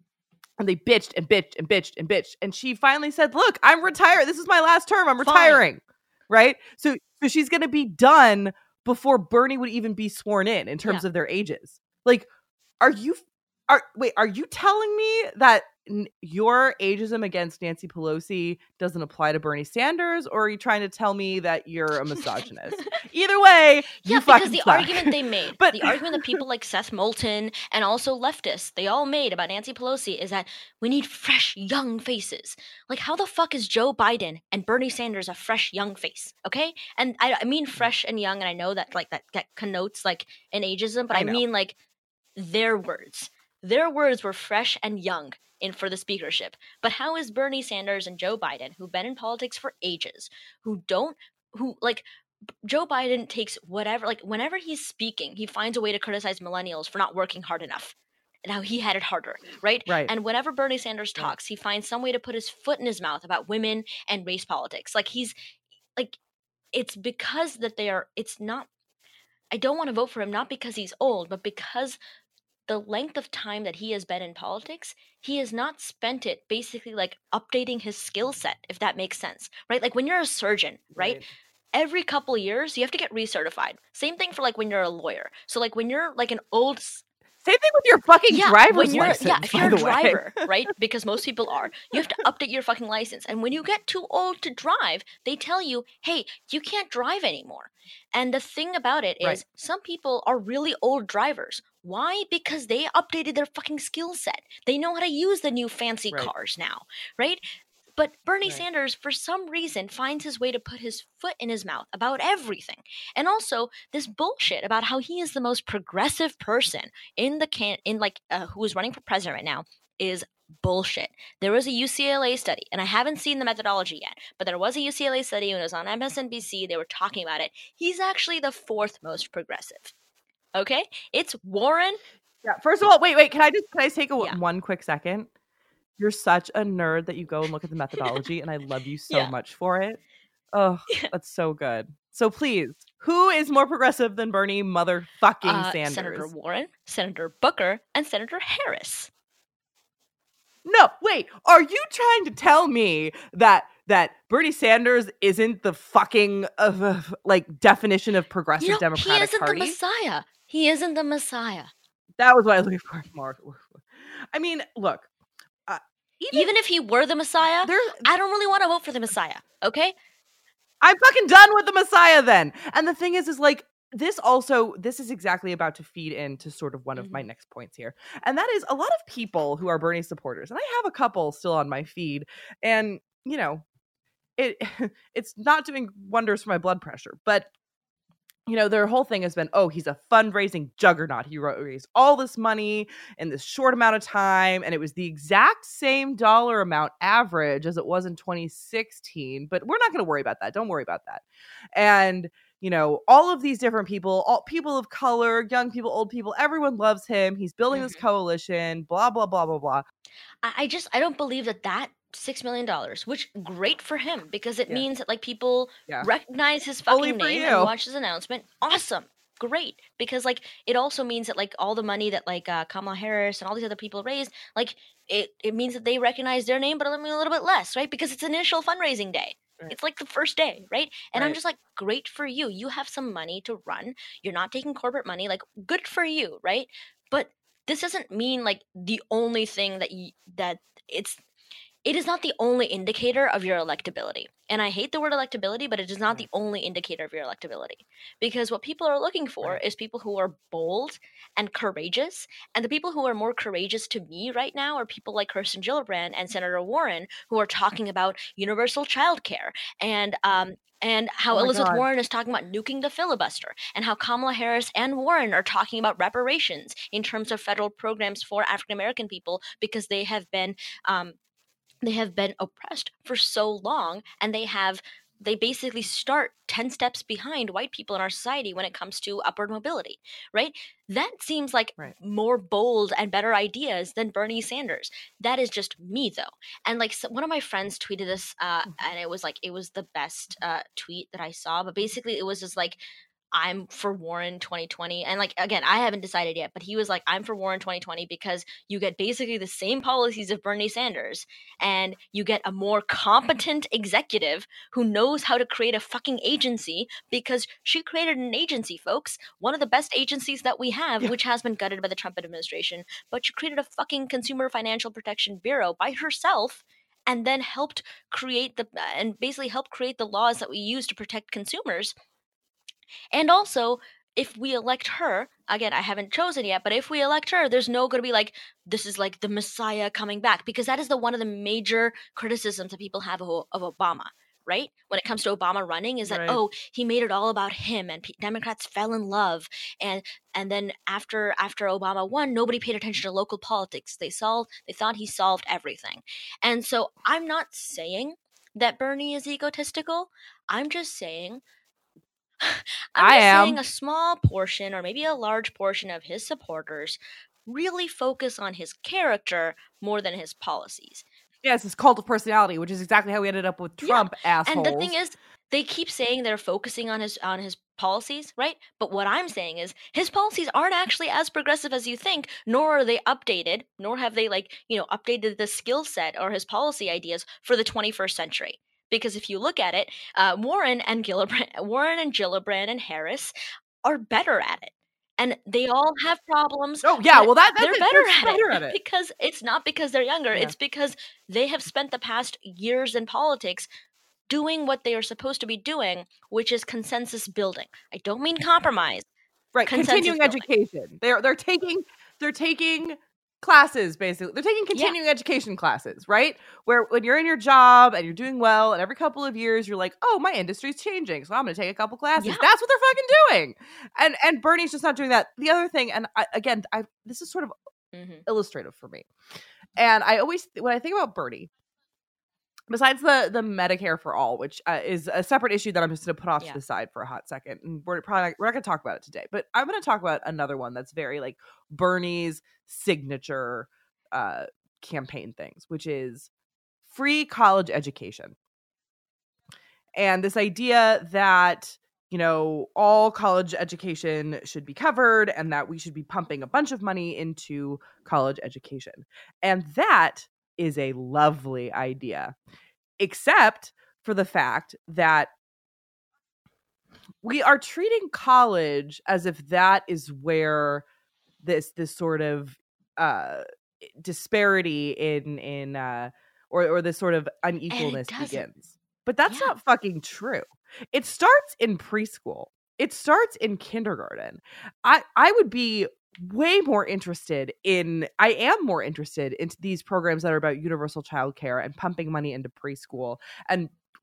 And they bitched and bitched and bitched and bitched. And she finally said, look, I'm retired. This is my last term. I'm Fine. retiring. Right? So so she's going to be done before Bernie would even be sworn in in terms Yeah. of their ages. Like, are you are wait, are you telling me that n- your ageism against Nancy Pelosi doesn't apply to Bernie Sanders, or are you trying to tell me that you're a misogynist? Either way, Yeah, you because fucking the suck. argument they made, But- the argument that people like Seth Moulton and also leftists, they all made about Nancy Pelosi is that we need fresh, young faces. Like, how the fuck is Joe Biden and Bernie Sanders a fresh, young face? Okay? And I, I mean fresh and young, and I know that like that, that connotes like an ageism, but I I, know. mean like their words. Their words were fresh and young in for the speakership. But how is Bernie Sanders and Joe Biden, who've been in politics for ages, who don't, who like, Joe Biden takes whatever, like, whenever he's speaking, he finds a way to criticize millennials for not working hard enough and how he had it harder, right? Right. And whenever Bernie Sanders Right. talks, he finds some way to put his foot in his mouth about women and race politics. Like, he's, like, it's because that they are, it's not, I don't want to vote for him, not because he's old, but because the length of time that he has been in politics, he has not spent it basically like updating his skill set, if that makes sense, right? Like when you're a surgeon, right? Every couple years you have to get recertified. Same thing for like when you're a lawyer. So like when you're like an old s- Same thing with your fucking yeah, driver's when you're, license. yeah, if by you're a the way. driver, right? Because most people are, you have to update your fucking license. And when you get too old to drive, they tell you, hey, you can't drive anymore. And the thing about it is, Right. some people are really old drivers. Why? Because they updated their fucking skill set. They know how to use the new fancy Right. cars now, right? But Bernie Right. Sanders, for some reason, finds his way to put his foot in his mouth about everything. And also this bullshit about how he is the most progressive person in the can in like uh, who is running for president right now is bullshit. There was a U C L A study, and I haven't seen the methodology yet, but there was a U C L A study when it was on M S N B C. They were talking about it. He's actually the fourth most progressive. Okay? It's Warren. Yeah. First of all, wait, wait. Can I just can I just take a, Yeah. one quick second? You're such a nerd that you go and look at the methodology, and I love you so Yeah. much for it. Oh, Yeah. that's so good. So please, who is more progressive than Bernie motherfucking Uh, Sanders? Senator Warren, Senator Booker, and Senator Harris. No, wait. Are you trying to tell me that that Bernie Sanders isn't the fucking uh, like definition of progressive You know, Democratic he isn't Party? the Messiah. He isn't the Messiah. That was what I was looking for. More. I mean, look. Uh, even, Even if he were the Messiah, there, I don't really want to vote for the Messiah. Okay? I'm fucking done with the Messiah then. And the thing is, is like this also, this is exactly about to feed into sort of one of my Mhm. next points here. And that is a lot of people who are Bernie supporters. And I have a couple still on my feed. And, you know, it it's not doing wonders for my blood pressure. But you know, their whole thing has been, oh, he's a fundraising juggernaut. He raised all this money in this short amount of time. And it was the exact same dollar amount average as it was in twenty sixteen. But we're not going to worry about that. Don't worry about that. And, you know, all of these different people, all people of color, young people, old people, everyone loves him. He's building this Mhm. coalition, blah, blah, blah, blah, blah. I, I just I don't believe that that six million dollars, which great for him because it Yeah. means that like people Yeah. recognize his Fully fucking for name you. and watch his announcement. Awesome. Great. Because like it also means that like all the money that like uh, Kamala Harris and all these other people raised, like it, it means that they recognize their name, but I mean a little bit less, right? Because it's initial fundraising day. Right. It's like the first day, right? And I'm Right. just like, great for you. You have some money to run. You're not taking corporate money. Like, good for you, right? But this doesn't mean like the only thing that you that it's it is not the only indicator of your electability. And I hate the word electability, but it is not Right. the only indicator of your electability. Because what people are looking for Right. is people who are bold and courageous. And the people who are more courageous to me right now are people like Kirsten Gillibrand and Senator Warren, who are talking about universal child care and um, and how Oh my Elizabeth God. Warren is talking about nuking the filibuster, and how Kamala Harris and Warren are talking about reparations in terms of federal programs for African American people because they have been um, they have been oppressed for so long, and they have they basically start ten steps behind white people in our society when it comes to upward mobility, right? That seems like Right. more bold and better ideas than Bernie Sanders. That is just me though. And like so, one of my friends tweeted this uh, and it was like it was the best uh, tweet that I saw, but basically it was just like, I'm for Warren twenty twenty. And like, again, I haven't decided yet, but he was like, I'm for Warren twenty twenty because you get basically the same policies of Bernie Sanders, and you get a more competent executive who knows how to create a fucking agency, because she created an agency, folks. One of the best agencies that we have, Yeah. which has been gutted by the Trump administration, but she created a fucking Consumer Financial Protection Bureau by herself, and then helped create the, and basically helped create the laws that we use to protect consumers. And also, if we elect her, again, I haven't chosen yet, but if we elect her, there's no going to be like, this is like the Messiah coming back, because that is the one of the major criticisms that people have of, of Obama, right? When it comes to Obama running, is that, Right. oh, he made it all about him, and P- Democrats fell in love, and and then after after Obama won, nobody paid attention to local politics. They solved, they thought he solved everything. And so I'm not saying that Bernie is egotistical. I'm just saying I'm I just am. saying a small portion, or maybe a large portion, of his supporters really focus on his character more than his policies. Yes, it's cult of personality, which is exactly how we ended up with Trump, Yeah. assholes. And the thing is, they keep saying they're focusing on his on his policies, right? But what I'm saying is his policies aren't actually as progressive as you think, nor are they updated, nor have they like, you know, updated the skill set or his policy ideas for the twenty-first century. Because if you look at it, uh, Warren and Gillibrand, Warren and Gillibrand and Harris are better at it. And they all have problems. Oh yeah, but well that, that's they're it. better They're at better it at it. because it's not because they're younger. Yeah. It's because they have spent the past years in politics doing what they are supposed to be doing, which is consensus building. I don't mean compromise. Right, Consensus continuing building. education. They're they're taking they're taking classes, basically. They're taking Yeah. continuing education classes, right? Where when you're in your job and you're doing well, and every couple of years you're like, oh, my industry's changing, so I'm going to take a couple classes. Yeah. That's what they're fucking doing. And and Bernie's just not doing that. The other thing, and I, again, I this is sort of Mhm. illustrative for me. And I always, when I think about Bernie, besides the the Medicare for all, which uh, is a separate issue that I'm just going to put off Yeah. to the side for a hot second, and we're probably not, we're not going to talk about it today, but I'm going to talk about another one that's very like Bernie's signature uh, campaign things, which is free college education, and this idea that, you know, all college education should be covered and that we should be pumping a bunch of money into college education, and that is a lovely idea, except for the fact that we are treating college as if that is where this this sort of uh disparity in in uh or or this sort of unequalness doesn't. begins. But that's Yeah. not fucking true. It starts in preschool. It starts in kindergarten. I I would be way more interested in, I am more interested into these programs that are about universal childcare and pumping money into preschool and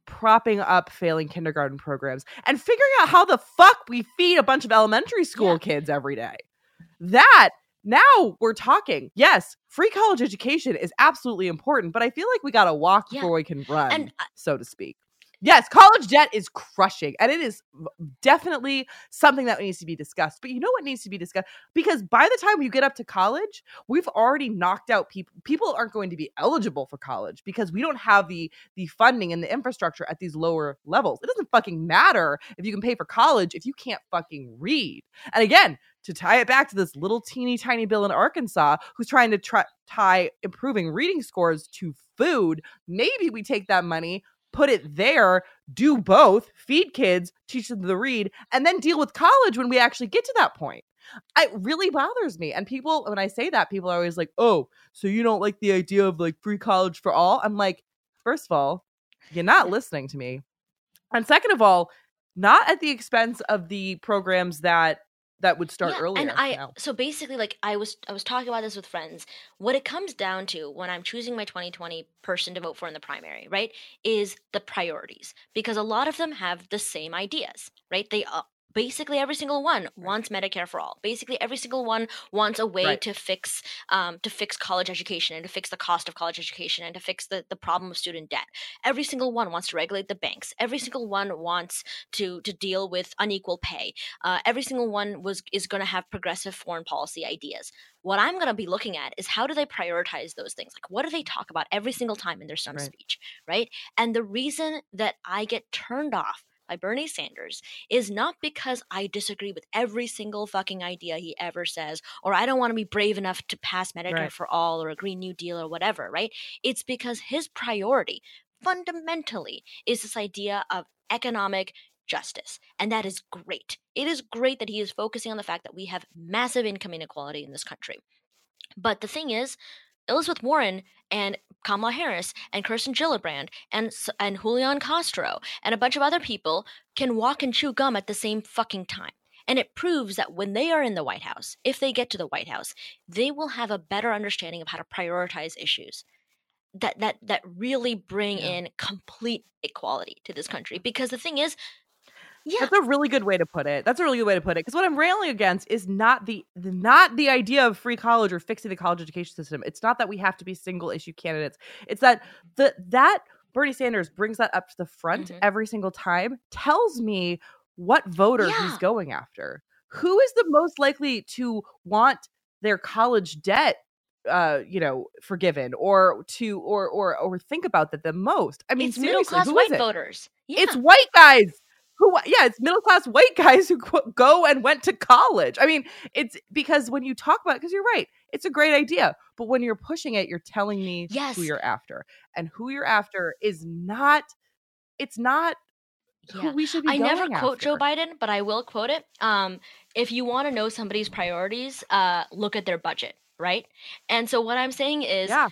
propping up failing kindergarten programs and figuring out how the fuck we feed a bunch of elementary school yeah. kids every day. That, now we're talking. Yes, free college education is absolutely important, but I feel like we got to walk yeah. before we can run, and, uh, so to speak. Yes, college debt is crushing, and it is definitely something that needs to be discussed. But you know what needs to be discussed? Because by the time you get up to college, we've already knocked out people. People aren't going to be eligible for college because we don't have the the funding and the infrastructure at these lower levels. It doesn't fucking matter if you can pay for college if you can't fucking read. And again, to tie it back to this little teeny tiny bill in Arkansas who's trying to try, tie improving reading scores to food, maybe we take that money, put it there, do both, feed kids, teach them to read, and then deal with college when we actually get to that point. It really bothers me. And people, when I say that, people are always like, oh, so you don't like the idea of like free college for all? I'm like, first of all, you're not listening to me. And second of all, not at the expense of the programs that that would start yeah, earlier. And I now. so basically like I was I was talking about this with friends. What it comes down to when I'm choosing my twenty twenty person to vote for in the primary, right, is the priorities. Because a lot of them have the same ideas, right? They uh, basically every single one right. wants Medicare for all. Basically every single one wants a way right. to fix um, to fix college education and to fix the cost of college education and to fix the, the problem of student debt. Every single one wants to regulate the banks. Every single one wants to to deal with unequal pay. Uh, every single one was is going to have progressive foreign policy ideas. What I'm going to be looking at is how do they prioritize those things? Like what do they talk about every single time in their stump right. speech, right? And the reason that I get turned off by Bernie Sanders is not because I disagree with every single fucking idea he ever says, or I don't want to be brave enough to pass Medicare right. for all or a Green New Deal or whatever, right? It's because his priority fundamentally is this idea of economic justice. And that is great. It is great that he is focusing on the fact that we have massive income inequality in this country. But the thing is, Elizabeth Warren and Kamala Harris and Kirsten Gillibrand and and Julian Castro and a bunch of other people can walk and chew gum at the same fucking time. And it proves that when they are in the White House, if they get to the White House, they will have a better understanding of how to prioritize issues that that that really bring yeah. in complete equality to this country. Because the thing is, yeah. That's a really good way to put it. That's a really good way to put it. Because what I'm railing against is not the, the not the idea of free college or fixing the college education system. It's not that we have to be single issue candidates. It's that the that Bernie Sanders brings that up to the front mm-hmm. every single time, tells me what voter yeah. he's going after. Who is the most likely to want their college debt uh you know forgiven or to or or or think about that the most? I mean, it's middle class white voters. Yeah. It's white guys. Who, yeah, it's middle-class white guys who go and went to college. I mean, it's because when you talk about it, because you're right, it's a great idea. But when you're pushing it, you're telling me yes. who you're after. And who you're after is not, it's not yeah. who we should be I going never after. quote Joe Biden, but I will quote it. Um, if you want to know somebody's priorities, uh, look at their budget, right? And so what I'm saying is yeah.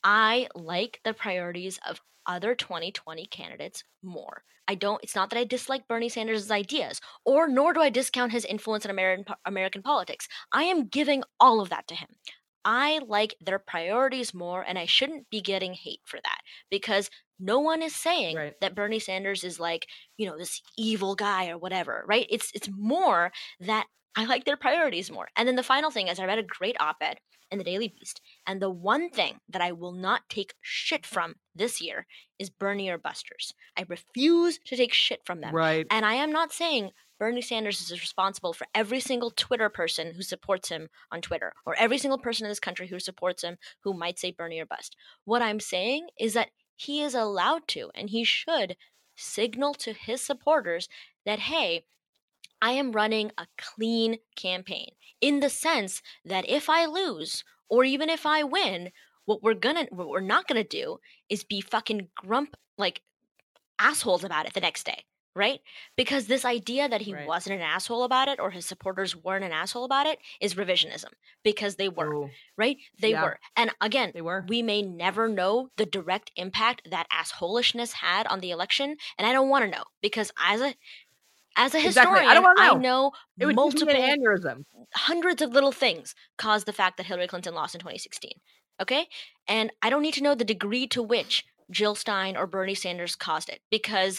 I like the priorities of other twenty twenty candidates more. I don't, it's not that I dislike Bernie Sanders' ideas, or nor do I discount his influence in American, American politics. I am giving all of that to him. I like their priorities more, and I shouldn't be getting hate for that because no one is saying right. that Bernie Sanders is like, you know, this evil guy or whatever, right? It's it's more that I like their priorities more. And then the final thing is I read a great op-ed in the Daily Beast, and the one thing that I will not take shit from this year is Bernie or Busters. I refuse to take shit from them. Right. And I am not saying Bernie Sanders is responsible for every single Twitter person who supports him on Twitter, or every single person in this country who supports him who might say Bernie or bust. What I'm saying is that he is allowed to, and he should, signal to his supporters that, hey, I am running a clean campaign, in the sense that if I lose, or even if I win, what we're gonna, what we're not gonna do is be fucking grump, like assholes about it the next day, right? Because this idea that he right. wasn't an asshole about it, or his supporters weren't an asshole about it, is revisionism, because they were, Ooh. right? They yeah. were. And again, they were. We may never know the direct impact that assholishness had on the election, and I don't want to know, because as a As a historian, exactly. I, don't know. I know it would multiple give me an aneurysm. hundreds of little things caused the fact that Hillary Clinton lost in twenty sixteen. Okay? And I don't need to know the degree to which Jill Stein or Bernie Sanders caused it, because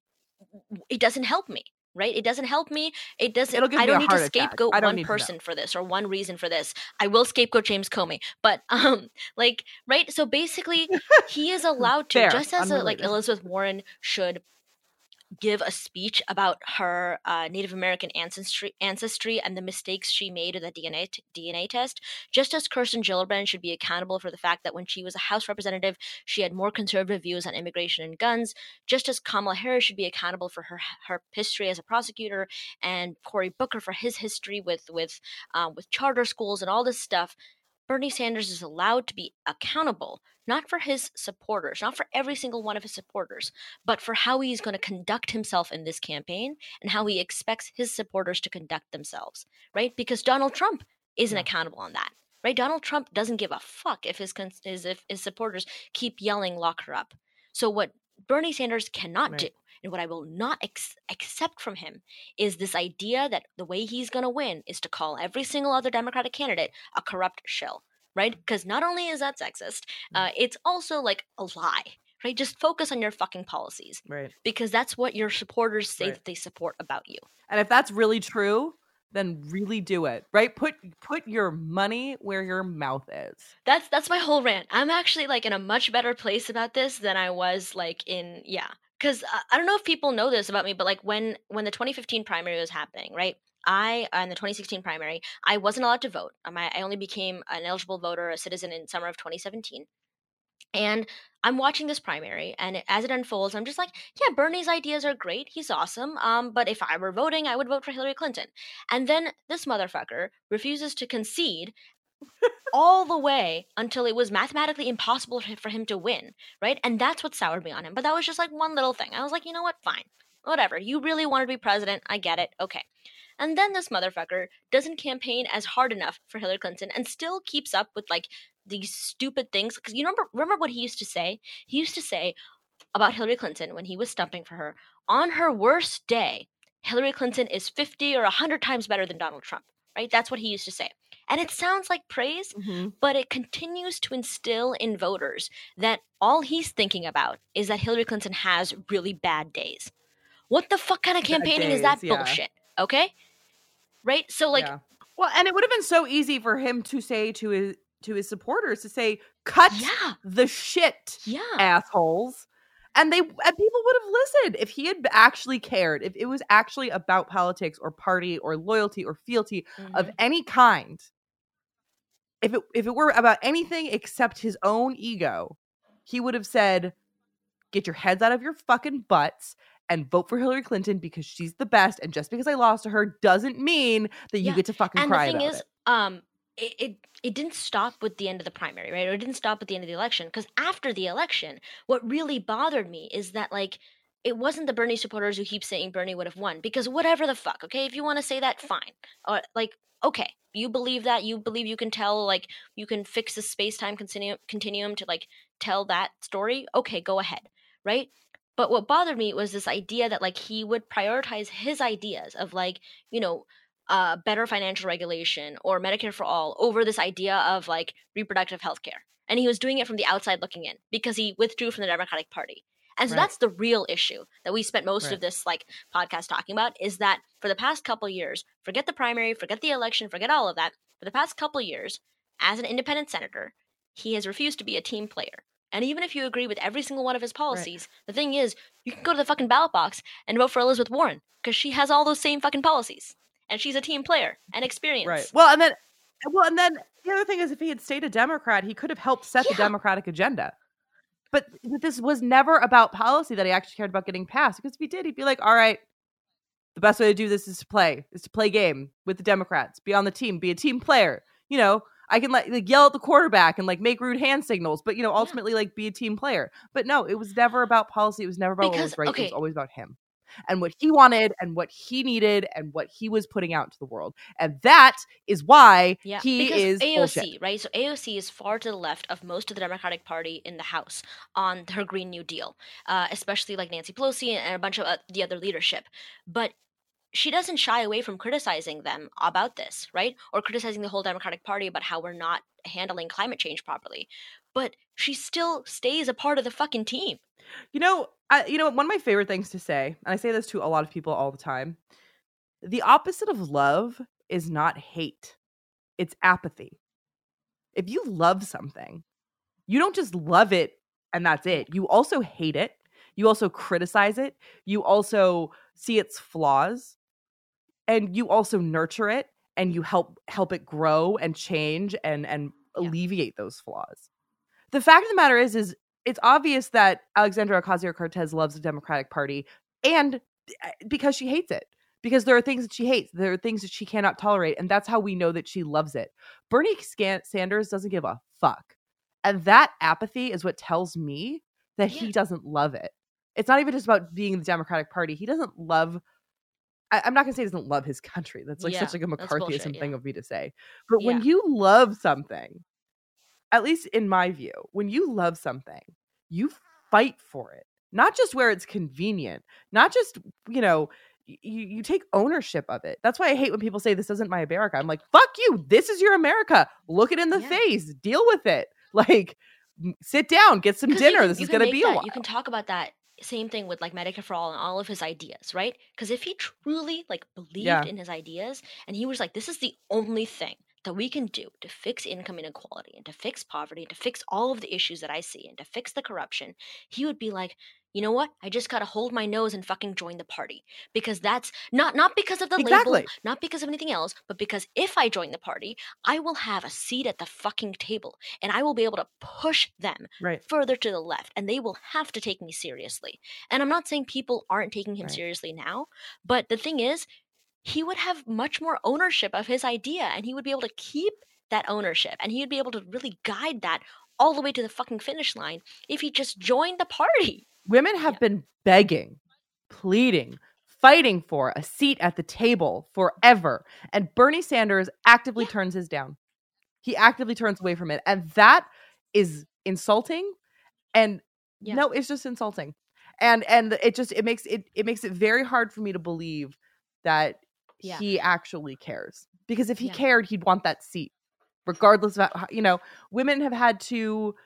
it doesn't help me, right? It doesn't help me. It doesn't, It'll give I me don't a need to heart attack. scapegoat I don't one need to know. person for this or one reason for this. I will scapegoat James Comey, but um like, right? So basically he is allowed to, Fair, just as a, like unrelated. Elizabeth Warren should give a speech about her uh, Native American ancestry, ancestry and the mistakes she made with the D N A t- D N A test. Just as Kirsten Gillibrand should be accountable for the fact that when she was a House representative, she had more conservative views on immigration and guns. Just as Kamala Harris should be accountable for her her history as a prosecutor, and Cory Booker for his history with with um, with charter schools and all this stuff. Bernie Sanders is allowed to be accountable, not for his supporters, not for every single one of his supporters, but for how he's going to conduct himself in this campaign and how he expects his supporters to conduct themselves, right? Because Donald Trump isn't Yeah. accountable on that, right? Donald Trump doesn't give a fuck if his, his, if his supporters keep yelling, lock her up. So what Bernie Sanders cannot Right. do, and what I will not ex- accept from him, is this idea that the way he's going to win is to call every single other Democratic candidate a corrupt shill, right? Because not only is that sexist, uh, it's also like a lie, right? Just focus on your fucking policies, Right. because that's what your supporters say Right. that they support about you. And if that's really true, then really do it, right? Put put your money where your mouth is. That's that's my whole rant. I'm actually like in a much better place about this than I was like in yeah. Because uh, I don't know if people know this about me, but like when when the twenty fifteen primary was happening, right? I uh, in the twenty sixteen primary, I wasn't allowed to vote. Um, I, I only became an eligible voter, a citizen in summer of twenty seventeen. And I'm watching this primary, and as it unfolds, I'm just like, yeah, Bernie's ideas are great. He's awesome. Um, but if I were voting, I would vote for Hillary Clinton. And then this motherfucker refuses to concede all the way until it was mathematically impossible for him to win, right? And that's what soured me on him. But that was just like one little thing. I was like, you know what? Fine. Whatever. You really wanted to be president. I get it. Okay. And then this motherfucker doesn't campaign as hard enough for Hillary Clinton and still keeps up with like these stupid things. Because you remember, remember what he used to say? He used to say about Hillary Clinton when he was stumping for her, on her worst day, Hillary Clinton is fifty or one hundred times better than Donald Trump, right? That's what he used to say. And it sounds like praise, Mm-hmm. but it continues to instill in voters that all he's thinking about is that Hillary Clinton has really bad days. What the fuck kind of campaigning days, is that yeah. bullshit? Okay? Right? So like Yeah. Well, and it would have been so easy for him to say to his to his supporters to say, cut yeah. the shit, Yeah. assholes. And they and people would have listened if he had actually cared, if it was actually about politics or party or loyalty or fealty Mm-hmm. of any kind. If it if it were about anything except his own ego, he would have said, get your heads out of your fucking butts and vote for Hillary Clinton because she's the best. And just because I lost to her doesn't mean that you Yeah. get to fucking And cry the thing about is, it. um, it, it it didn't stop with the end of the primary, right? Or it didn't stop at the end of the election. Because after the election, what really bothered me is that like it wasn't the Bernie supporters who keep saying Bernie would have won. Because whatever the fuck, okay? If you want to say that, fine. Or like, okay, you believe that, you believe you can tell, like you can fix the space-time continuum continuum to like tell that story. Okay, go ahead, right? But what bothered me was this idea that like he would prioritize his ideas of like, you know, uh, better financial regulation or Medicare for all over this idea of like reproductive health care. And he was doing it from the outside looking in because he withdrew from the Democratic Party. And so Right. that's the real issue that we spent most Right. of this like podcast talking about, is that for the past couple years, forget the primary, forget the election, forget all of that. For the past couple years, as an independent senator, he has refused to be a team player. And even if you agree with every single one of his policies, right. the thing is, you can go to the fucking ballot box and vote for Elizabeth Warren because she has all those same fucking policies. And she's a team player and experience. Right. Well, and then, well, and then the other thing is, if he had stayed a Democrat, he could have helped set Yeah. the Democratic agenda. But this was never about policy that he actually cared about getting passed. Because if he did, he'd be like, all right, the best way to do this is to play, is to play game with the Democrats, be on the team, be a team player. You know, I can like, like yell at the quarterback and like make rude hand signals, but you know, ultimately yeah. like be a team player. But no, it was never about policy. It was never about because, what was right. Okay. It was always about him and what he wanted and what he needed and what he was putting out to the world. And that is why yeah, he because is A O C, bullshit. Right? So A O C is far to the left of most of the Democratic Party in the House on her Green New Deal, uh, especially like Nancy Pelosi and a bunch of uh, the other leadership. But she doesn't shy away from criticizing them about this, right? Or criticizing the whole Democratic Party about how we're not handling climate change properly. but she still stays a part of the fucking team. You know, I, you know, one of my favorite things to say, and I say this to a lot of people all the time, the opposite of love is not hate. It's apathy. If you love something, you don't just love it and that's it. You also hate it. You also criticize it. You also see its flaws. And you also nurture it and you help help it grow and change and, and Yeah. alleviate those flaws. The fact of the matter is, is it's obvious that Alexandria Ocasio-Cortez loves the Democratic Party, and because she hates it. Because there are things that she hates. There are things that she cannot tolerate, and that's how we know that she loves it. Bernie Sanders doesn't give a fuck. And that apathy is what tells me that Yeah. he doesn't love it. It's not even just about being the Democratic Party. He doesn't love... I, I'm not going to say he doesn't love his country. That's like Yeah, such like a that's McCarthyism bullshit, thing yeah. of me to say. But when Yeah. you love something, at least in my view, when you love something, you fight for it. Not just where it's convenient. Not just, you know, you, you take ownership of it. That's why I hate when people say this isn't my America. I'm like, fuck you. This is your America. Look it in the Yeah. face. Deal with it. Like, m- sit down, get some 'Cause you dinner. can- this you is can going to make be a that- while. You can talk about that same thing with like Medicare for All and all of his ideas, right? Because if he truly like believed Yeah. in his ideas and he was like, this is the only thing that we can do to fix income inequality and to fix poverty and to fix all of the issues that I see and to fix the corruption, he would be like, you know what? I just gotta hold my nose and fucking join the party. Because that's not not because of the Exactly. label, not because of anything else, but because if I join the party, I will have a seat at the fucking table and I will be able to push them Right. further to the left and they will have to take me seriously. And I'm not saying people aren't taking him Right. seriously now, but the thing is, he would have much more ownership of his idea and he would be able to keep that ownership and he would be able to really guide that all the way to the fucking finish line if he just joined the party. Women have Yeah. been begging, pleading, fighting for a seat at the table forever. And Bernie Sanders actively Yeah. turns his down. He actively turns away from it. And that is insulting. And Yeah. no, it's just insulting. And and it just it makes it it makes it very hard for me to believe that Yeah. he actually cares. Because if he Yeah. cared, he'd want that seat. Regardless of how, you know, women have had to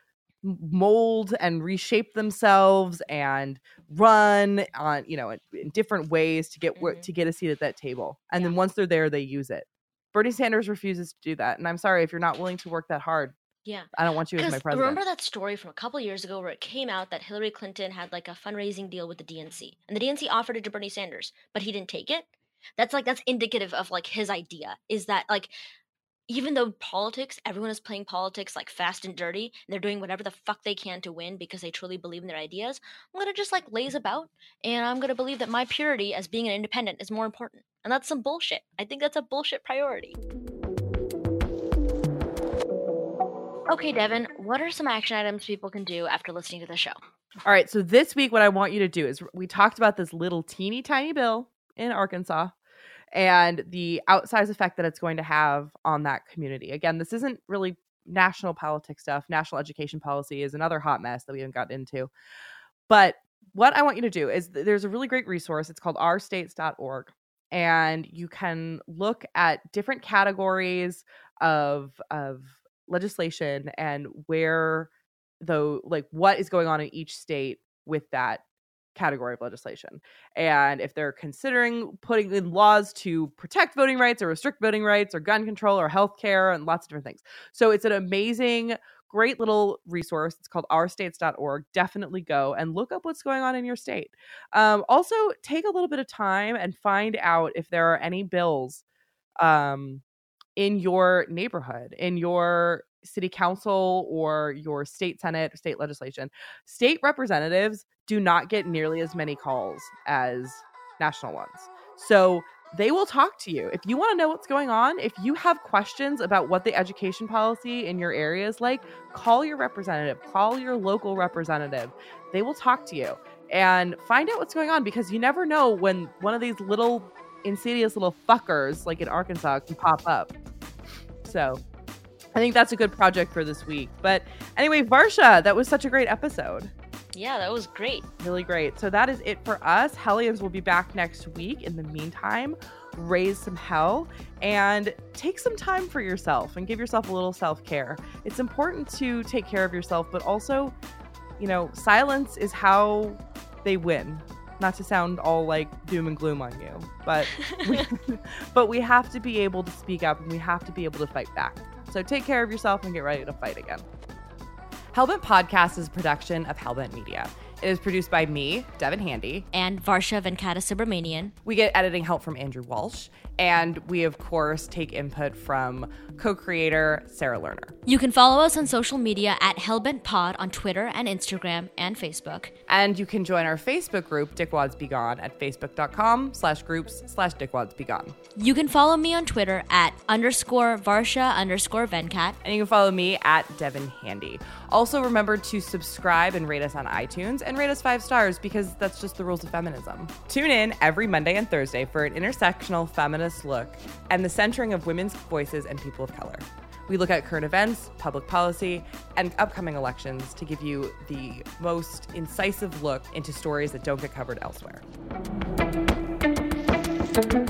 mold and reshape themselves and run on, you know, in, in different ways to get Mhm. to get a seat at that table. And then Yeah. once they're there, they use it. Bernie Sanders refuses to do that. And I'm sorry, if you're not willing to work that hard, Yeah. I don't want you as my Because president. remember that story from a couple years ago where it came out that Hillary Clinton had like a fundraising deal with the D N C and the D N C offered it to Bernie Sanders, but he didn't take it? That's like that's indicative of like his idea is that like even though politics, everyone is playing politics like fast and dirty, and they're doing whatever the fuck they can to win because they truly believe in their ideas, I'm gonna just like laze about and I'm gonna believe that my purity as being an independent is more important. And that's some bullshit. I think that's a bullshit priority. Okay, Devin, what are some action items people can do after listening to the show? All right, so this week what I want you to do is we talked about this little teeny tiny bill in Arkansas and the outsized effect that it's going to have on that community. Again, this isn't really national politics stuff. National education policy is another hot mess that we haven't gotten into. But what I want you to do is th- there's a really great resource. It's called our states dot org. And you can look at different categories of, of legislation and where, though, like what is going on in each state with that category of legislation, and if they're considering putting in laws to protect voting rights or restrict voting rights or gun control or healthcare and lots of different things. So it's an amazing, great little resource. It's called our states dot org. Definitely go and look up what's going on in your state. Um, also, take a little bit of time and find out if there are any bills um, in your neighborhood, in your city council or your state senate or state legislation. State representatives do not get nearly as many calls as national ones. So they will talk to you. If you want to know what's going on, if you have questions about what the education policy in your area is like, call your representative, call your local representative. They will talk to you and find out what's going on, because you never know when one of these little insidious little fuckers like in Arkansas can pop up. So I think that's a good project for this week. But anyway, Varsha, that was such a great episode. Yeah, that was great. Really great. So that is it for us. Hellions will be back next week. In the meantime, raise some hell and take some time for yourself and give yourself a little self-care. It's important to take care of yourself, but also, you know, silence is how they win. Not to sound all like doom and gloom on you, but we, but we have to be able to speak up and we have to be able to fight back. So take care of yourself and get ready to fight again. Hellbent Podcast is a production of Hellbent Media. It is produced by me, Devin Handy. And Varsha Venkata Subramanian. We get editing help from Andrew Walsh. And we, of course, take input from co-creator Sarah Lerner. You can follow us on social media at Hellbent Pod on Twitter and Instagram and Facebook. And you can join our Facebook group, Dickwads Be Gone, at facebook.com slash groups slash Dickwads Be Gone. You can follow me on Twitter at underscore Varsha underscore Venkat. And you can follow me at Devin Handy. Also, remember to subscribe and rate us on iTunes and rate us five stars because that's just the rules of feminism. Tune in every Monday and Thursday for an intersectional feminist look and the centering of women's voices and people of color. We look at current events, public policy, and upcoming elections to give you the most incisive look into stories that don't get covered elsewhere.